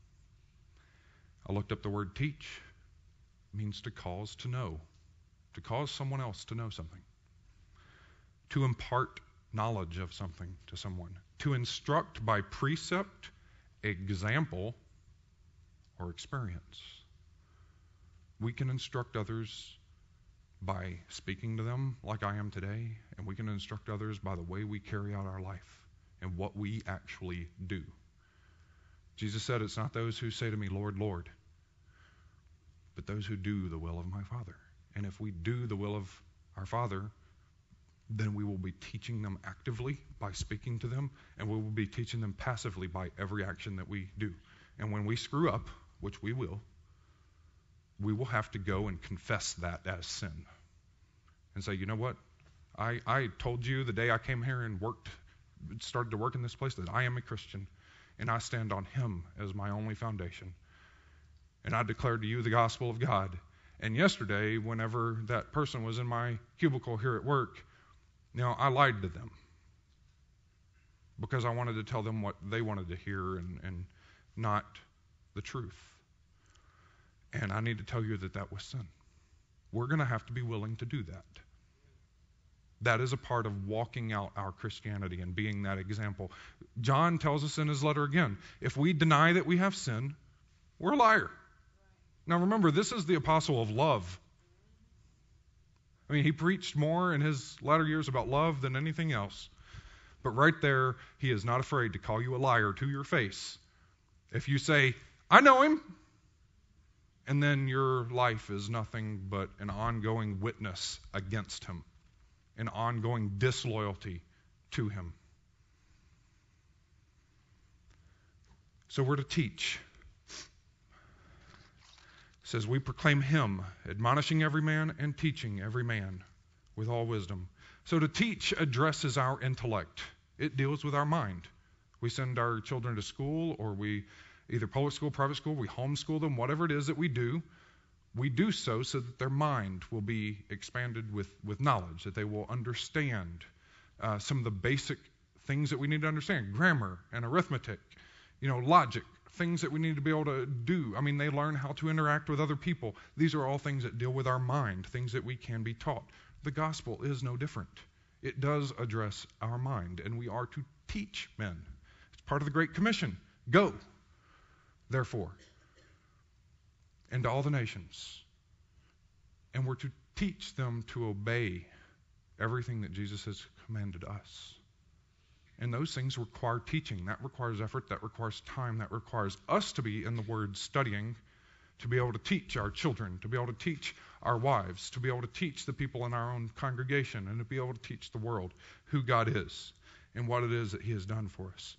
[SPEAKER 1] I looked up the word teach. It means to cause to know, to cause someone else to know something, to impart knowledge of something to someone, to instruct by precept, example, or experience. We can instruct others by speaking to them like I am today, and we can instruct others by the way we carry out our life and what we actually do. Jesus said, it's not those who say to me, Lord, Lord, but those who do the will of my Father. And if we do the will of our Father, then we will be teaching them actively by speaking to them, and we will be teaching them passively by every action that we do. And when we screw up, which we will have to go and confess that as sin and say, you know what? I told you the day I came here and started to work in this place that I am a Christian, and I stand on Him as my only foundation. And I declare to you the gospel of God. And yesterday, whenever that person was in my cubicle here at work, I lied to them because I wanted to tell them what they wanted to hear and not the truth. And I need to tell you that was sin. We're going to have to be willing to do that. That is a part of walking out our Christianity and being that example. John tells us in his letter again, if we deny that we have sin, we're a liar. Now remember, this is the apostle of love. I mean, he preached more in his latter years about love than anything else. But right there, he is not afraid to call you a liar to your face. If you say, I know him, and then your life is nothing but an ongoing witness against him, an ongoing disloyalty to him. So we're to teach. It says, we proclaim him, admonishing every man and teaching every man with all wisdom. So to teach addresses our intellect. It deals with our mind. We send our children to school, or we either public school, private school, we homeschool them, whatever it is that we do so that their mind will be expanded with knowledge, that they will understand some of the basic things that we need to understand, grammar and arithmetic, logic, things that we need to be able to do. I mean, they learn how to interact with other people. These are all things that deal with our mind, things that we can be taught. The gospel is no different. It does address our mind, and we are to teach men. It's part of the Great Commission. Go, therefore, into all the nations. And we're to teach them to obey everything that Jesus has commanded us. And those things require teaching. That requires effort. That requires time. That requires us to be in the Word studying, to be able to teach our children, to be able to teach our wives, to be able to teach the people in our own congregation, and to be able to teach the world who God is and what it is that He has done for us.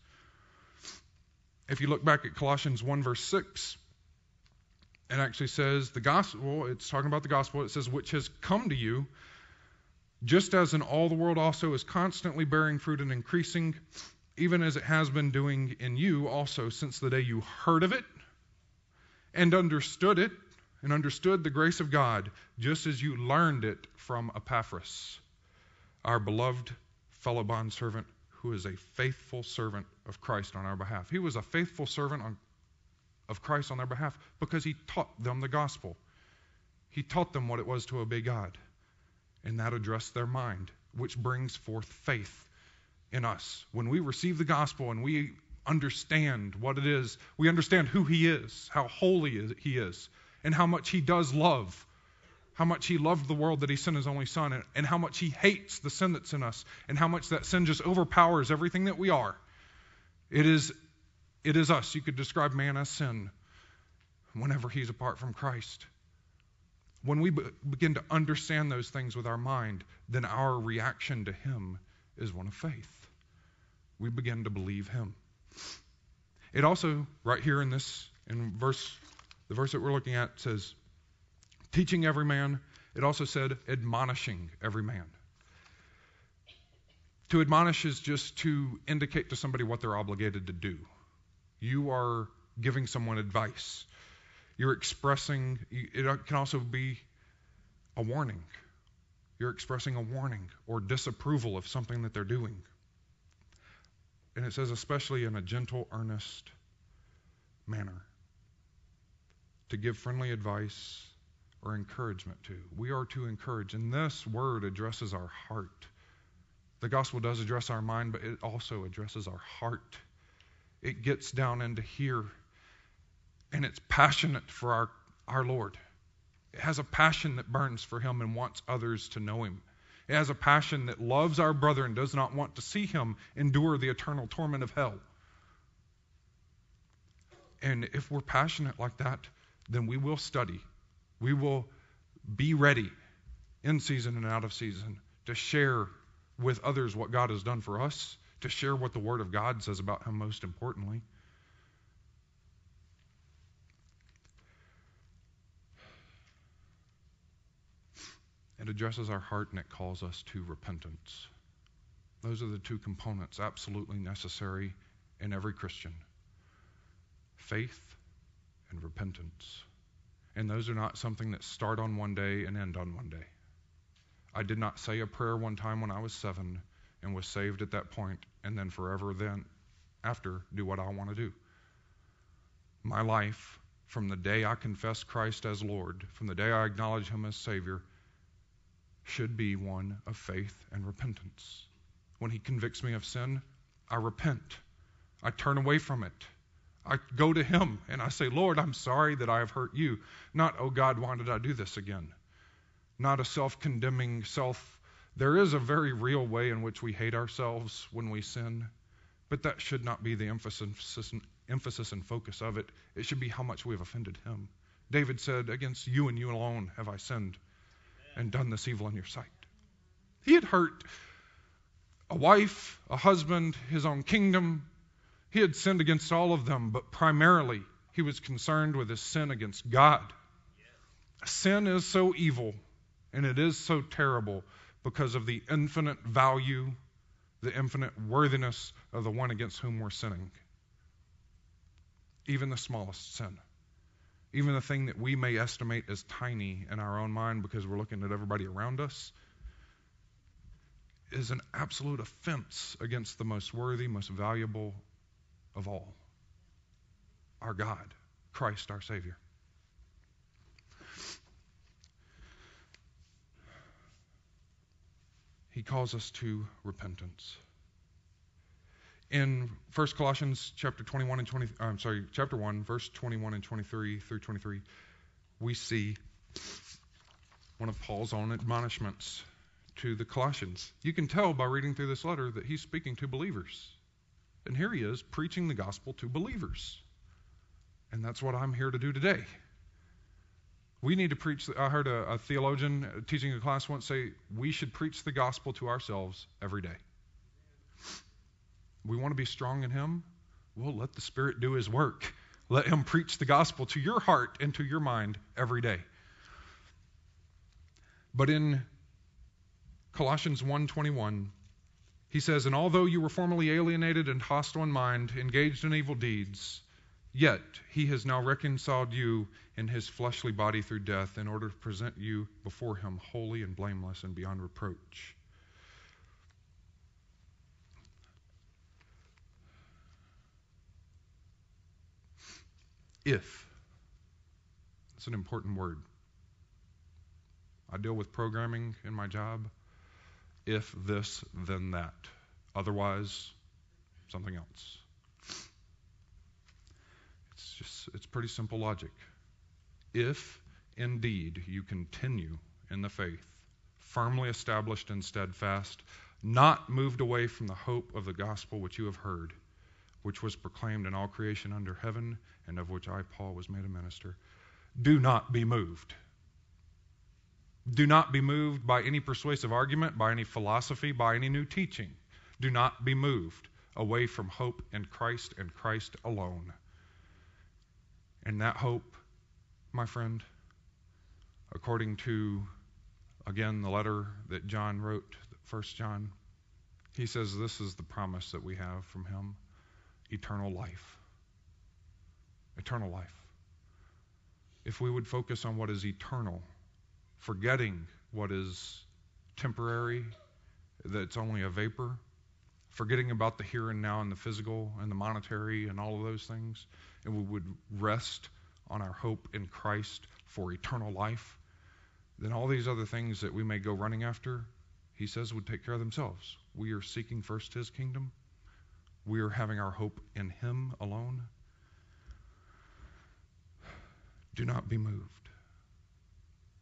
[SPEAKER 1] If you look back at Colossians 1 verse 6, it actually says the gospel, it's talking about the gospel, it says, which has come to you, just as in all the world also is constantly bearing fruit and increasing, even as it has been doing in you also since the day you heard of it and understood it, and understood the grace of God, just as you learned it from Epaphras, our beloved fellow bondservant, who is a faithful servant of Christ on our behalf. He was a faithful servant of Christ on their behalf because he taught them the gospel. He taught them what it was to obey God. And that addressed their mind, which brings forth faith in us. When we receive the gospel and we understand what it is, we understand who He is, how holy He is, and how much He does love, how much He loved the world that He sent His only Son, and how much He hates the sin that's in us, and how much that sin just overpowers everything that we are. It is us. You could describe man as sin whenever he's apart from Christ. When we begin to understand those things with our mind, then our reaction to Him is one of faith. We begin to believe Him. It also, right here in the verse that we're looking at, says, teaching every man. It also said, admonishing every man. To admonish is just to indicate to somebody what they're obligated to do. You are giving someone advice. You're expressing, it can also be a warning. You're expressing a warning or disapproval of something that they're doing. And it says, especially in a gentle, earnest manner, to give friendly advice or encouragement to. We are to encourage, and this word addresses our heart. The gospel does address our mind, but it also addresses our heart. It gets down into here, and it's passionate for our Lord. It has a passion that burns for him and wants others to know him. It has a passion that loves our brother and does not want to see him endure the eternal torment of hell. And if we're passionate like that, then we will study. We will be ready in season and out of season to share with others what God has done for us, to share what the Word of God says about him most importantly. It addresses our heart and it calls us to repentance. Those are the two components absolutely necessary in every Christian: faith and repentance. And those are not something that start on one day and end on one day. I did not say a prayer one time when I was 7 and was saved at that point, and then forever then after do what I want to do. My life, from the day I confess Christ as Lord, from the day I acknowledge him as Savior, should be one of faith and repentance. When he convicts me of sin, I repent. I turn away from it. I go to him and I say, Lord, I'm sorry that I have hurt you. Not, oh God, why did I do this again? Not a self-condemning There is a very real way in which we hate ourselves when we sin, but that should not be the emphasis and focus of it. It should be how much we have offended him. David said, against you and you alone have I sinned and done this evil in your sight. He had hurt a wife, a husband, his own kingdom. He had sinned against all of them, but primarily he was concerned with his sin against God. Sin is so evil, and it is so terrible because of the infinite value, the infinite worthiness of the one against whom we're sinning. Even the smallest sin. Even the thing that we may estimate as tiny in our own mind because we're looking at everybody around us, is an absolute offense against the most worthy, most valuable of all, our God, Christ our Savior. He calls us to repentance. In 1 Colossians chapter 1, verse 21 and 23 through 23, we see one of Paul's own admonishments to the Colossians. You can tell by reading through this letter that he's speaking to believers. And here he is preaching the gospel to believers. And that's what I'm here to do today. We need to preach. I heard a theologian teaching a class once say, we should preach the gospel to ourselves every day. We want to be strong in him. Well, let the Spirit do his work. Let him preach the gospel to your heart and to your mind every day. But in Colossians 1:21, he says, and although you were formerly alienated and hostile in mind, engaged in evil deeds, yet he has now reconciled you in his fleshly body through death in order to present you before him holy and blameless and beyond reproach. If. It's an important word. I deal with programming in my job. If this, then that. Otherwise, something else. It's pretty simple logic. If indeed you continue in the faith, firmly established and steadfast, not moved away from the hope of the gospel which you have heard, which was proclaimed in all creation under heaven, and of which I, Paul, was made a minister, do not be moved. Do not be moved by any persuasive argument, by any philosophy, by any new teaching. Do not be moved away from hope in Christ and Christ alone. And that hope, my friend, according to, again, the letter that John wrote, 1 John, he says this is the promise that we have from him: eternal life. Eternal life. If we would focus on what is eternal, forgetting what is temporary, that it's only a vapor, forgetting about the here and now and the physical and the monetary and all of those things, and we would rest on our hope in Christ for eternal life, then all these other things that we may go running after, he says, would take care of themselves. We are seeking first his kingdom. We are having our hope in him alone. Do not be moved.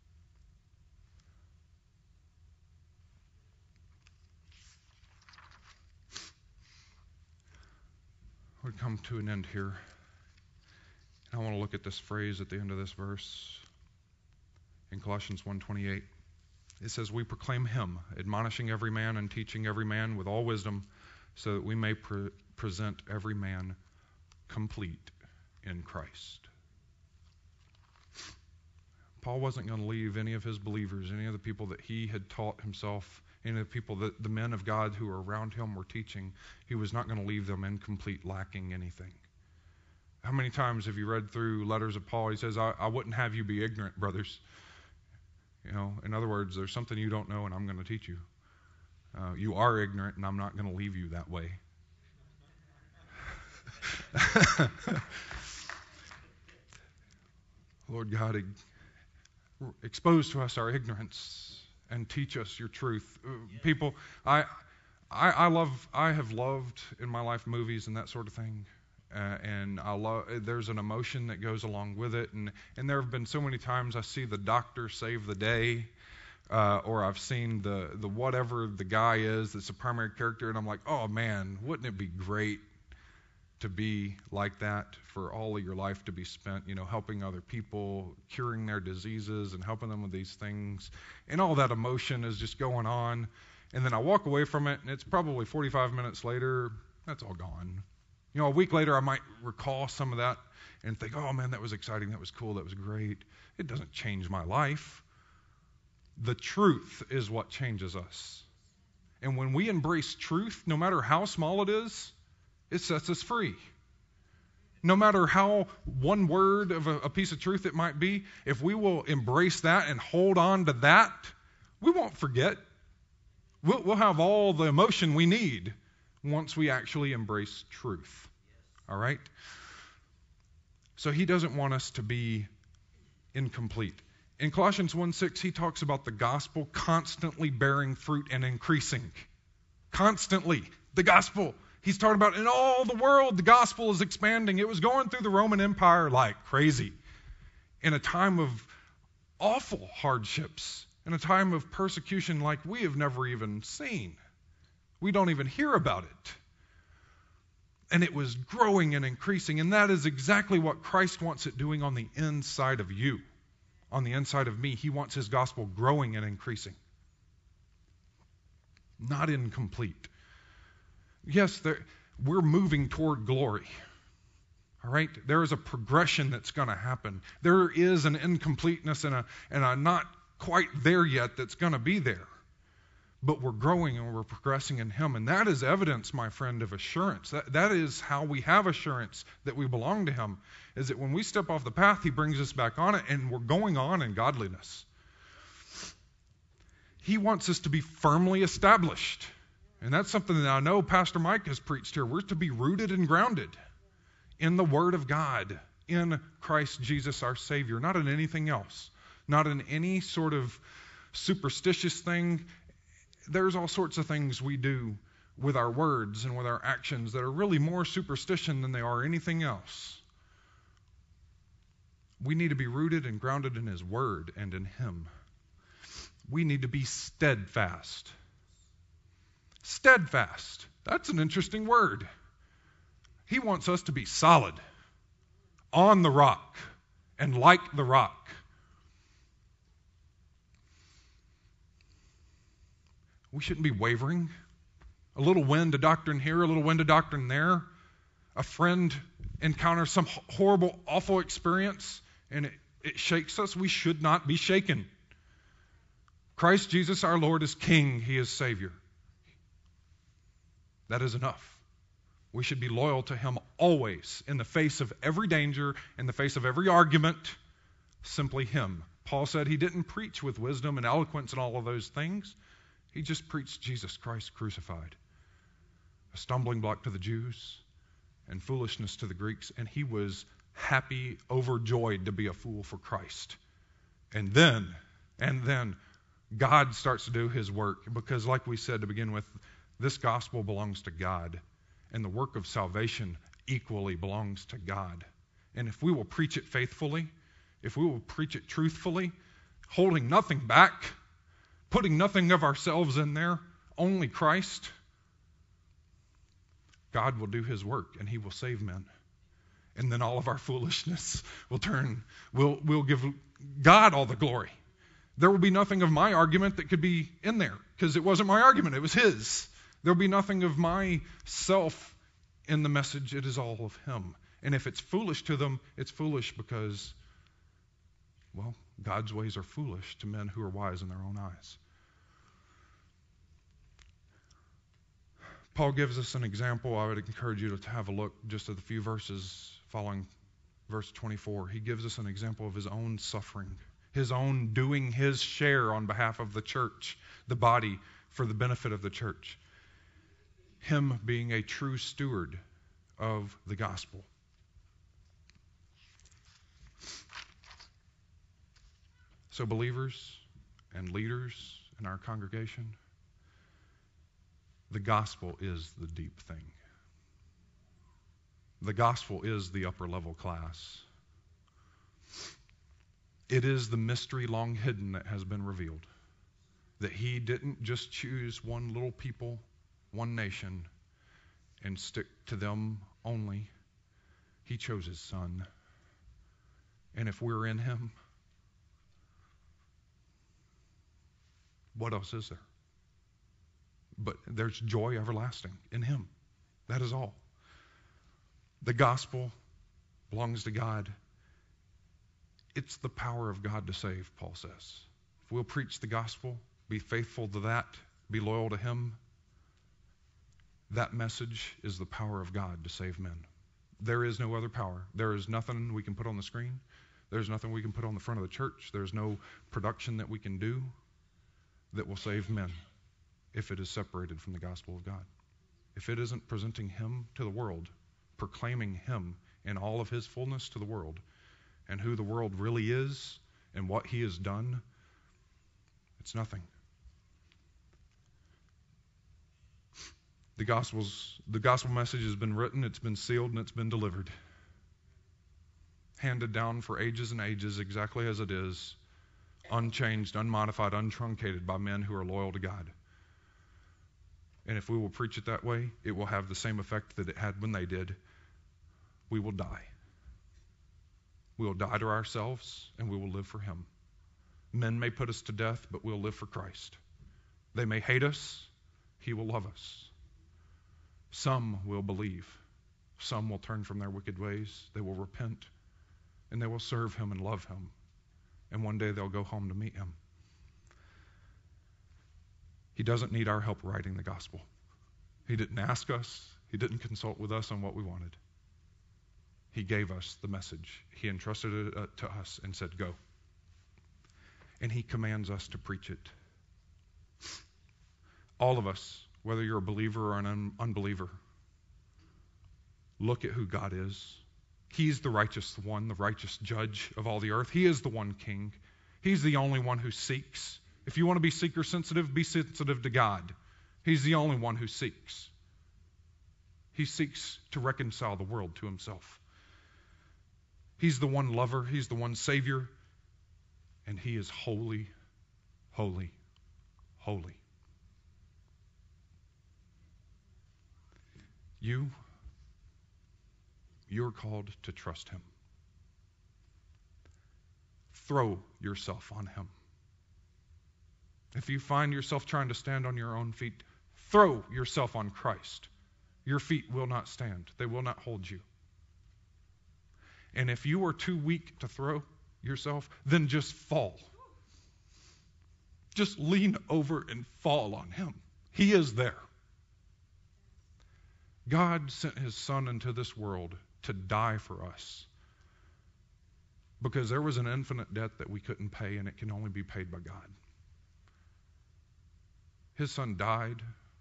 [SPEAKER 1] to come to an end here. I want to look at this phrase at the end of this verse in Colossians 1:28. It says, "We proclaim him, admonishing every man and teaching every man with all wisdom, so that we may present every man complete in Christ." Paul wasn't going to leave any of his believers, any of the people that he had taught himself, any of the people that the men of God who were around him were teaching. He was not going to leave them incomplete, lacking anything. How many times have you read through letters of Paul? He says, I wouldn't have you be ignorant, brothers. In other words, there's something you don't know and I'm going to teach you. You are ignorant and I'm not going to leave you that way. Lord God, expose to us our ignorance and teach us your truth. People, I have loved in my life movies and that sort of thing. And there's an emotion that goes along with it, and there have been so many times I see the doctor save the day, or I've seen the whatever the guy is that's the primary character, and I'm like, oh man, wouldn't it be great to be like that for all of your life, to be spent, helping other people, curing their diseases, and helping them with these things, and all that emotion is just going on, and then I walk away from it, and it's probably 45 minutes later, that's all gone. A week later, I might recall some of that and think, oh man, that was exciting, that was cool, that was great. It doesn't change my life. The truth is what changes us. And when we embrace truth, no matter how small it is, it sets us free. No matter how one word of a piece of truth it might be, if we will embrace that and hold on to that, we won't forget. We'll have all the emotion we need once we actually embrace truth. All right? So he doesn't want us to be incomplete. In Colossians 1:6, he talks about the gospel constantly bearing fruit and increasing. Constantly. The gospel. He's talking about in all the world, the gospel is expanding. It was going through the Roman Empire like crazy. In a time of awful hardships. In a time of persecution like we have never even seen. We don't even hear about it. And it was growing and increasing, and that is exactly what Christ wants it doing on the inside of you. On the inside of me, he wants his gospel growing and increasing. Not incomplete. Yes, we're moving toward glory. All right? There is a progression that's going to happen. There is an incompleteness and a not quite there yet that's going to be there. But we're growing and we're progressing in him. And that is evidence, my friend, of assurance. That is how we have assurance that we belong to him, is that when we step off the path, he brings us back on it, and we're going on in godliness. He wants us to be firmly established. And that's something that I know Pastor Mike has preached here. We're to be rooted and grounded in the Word of God, in Christ Jesus our Savior, not in anything else, not in any sort of superstitious thing. There's all sorts of things we do with our words and with our actions that are really more superstition than they are anything else. We need to be rooted and grounded in his word and in him. We need to be steadfast. Steadfast. That's an interesting word. He wants us to be solid, on the rock, and like the rock. We shouldn't be wavering. A little wind of doctrine here, a little wind of doctrine there. A friend encounters some horrible, awful experience, and it shakes us. We should not be shaken. Christ Jesus our Lord is King. He is Savior. That is enough. We should be loyal to him always, in the face of every danger, in the face of every argument, simply him. Paul said he didn't preach with wisdom and eloquence and all of those things. He just preached Jesus Christ crucified. A stumbling block to the Jews and foolishness to the Greeks. And he was happy, overjoyed to be a fool for Christ. And then God starts to do his work. Because like we said to begin with, this gospel belongs to God. And the work of salvation equally belongs to God. And if we will preach it faithfully, if we will preach it truthfully, holding nothing back, putting nothing of ourselves in there, only Christ, God will do his work and he will save men. And then all of our foolishness will turn, we'll give God all the glory. There will be nothing of my argument that could be in there, because it wasn't my argument, it was his. There will be nothing of myself in the message, it is all of him. And if it's foolish to them, it's foolish because, well, God's ways are foolish to men who are wise in their own eyes. Paul gives us an example. I would encourage you to have a look just at the few verses following verse 24. He gives us an example of his own suffering, his own doing his share on behalf of the church, the body, for the benefit of the church. Him being a true steward of the gospel. So believers and leaders in our congregation, the gospel is the deep thing. The gospel is the upper level class. It is the mystery long hidden that has been revealed. That he didn't just choose one little people, one nation, and stick to them only. He chose his son. And if we're in him, what else is there? But there's joy everlasting in him. That is all. The gospel belongs to God. It's the power of God to save, Paul says. If we'll preach the gospel, be faithful to that, be loyal to him, that message is the power of God to save men. There is no other power. There is nothing we can put on the screen. There's nothing we can put on the front of the church. There's no production that we can do that will save men if it is separated from the gospel of God. If it isn't presenting him to the world, proclaiming him in all of his fullness to the world, and who the world really is and what he has done, it's nothing. The gospel message has been written, it's been sealed, and it's been delivered. Handed down for ages and ages exactly as it is, unchanged, unmodified, untruncated by men who are loyal to God. And if we will preach it that way, it will have the same effect that it had when they did. We will die. We will die to ourselves, and we will live for him. Men may put us to death, but we'll live for Christ. They may hate us, he will love us. Some will believe. Some will turn from their wicked ways. They will repent, and they will serve him and love him. And one day they'll go home to meet him. He doesn't need our help writing the gospel. He didn't ask us. He didn't consult with us on what we wanted. He gave us the message. He entrusted it to us and said, go. And he commands us to preach it. All of us, whether you're a believer or an unbeliever, look at who God is. He's the righteous one, the righteous judge of all the earth. He is the one king. He's the only one who seeks. If you want to be seeker sensitive, be sensitive to God. He's the only one who seeks. He seeks to reconcile the world to himself. He's the one lover. He's the one savior. And he is holy, holy, holy. You're called to trust him. Throw yourself on him. If you find yourself trying to stand on your own feet, throw yourself on Christ. Your feet will not stand. They will not hold you. And if you are too weak to throw yourself, then just fall. Just lean over and fall on him. He is there. God sent his son into this world to die for us because there was an infinite debt that we couldn't pay, and it can only be paid by God. His son died.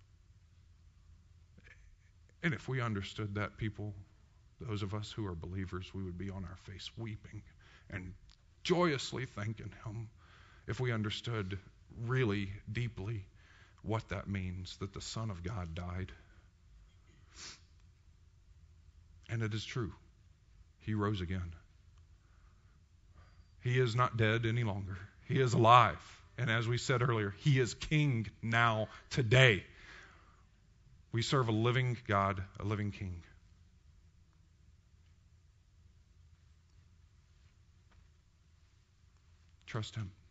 [SPEAKER 1] And if we understood that, people, those of us who are believers, we would be on our face weeping and joyously thanking him if we understood really deeply what that means, that the Son of God died. And it is true. He rose again. He is not dead any longer. He is alive. And as we said earlier, he is king now, today. We serve a living God, a living King. Trust Him.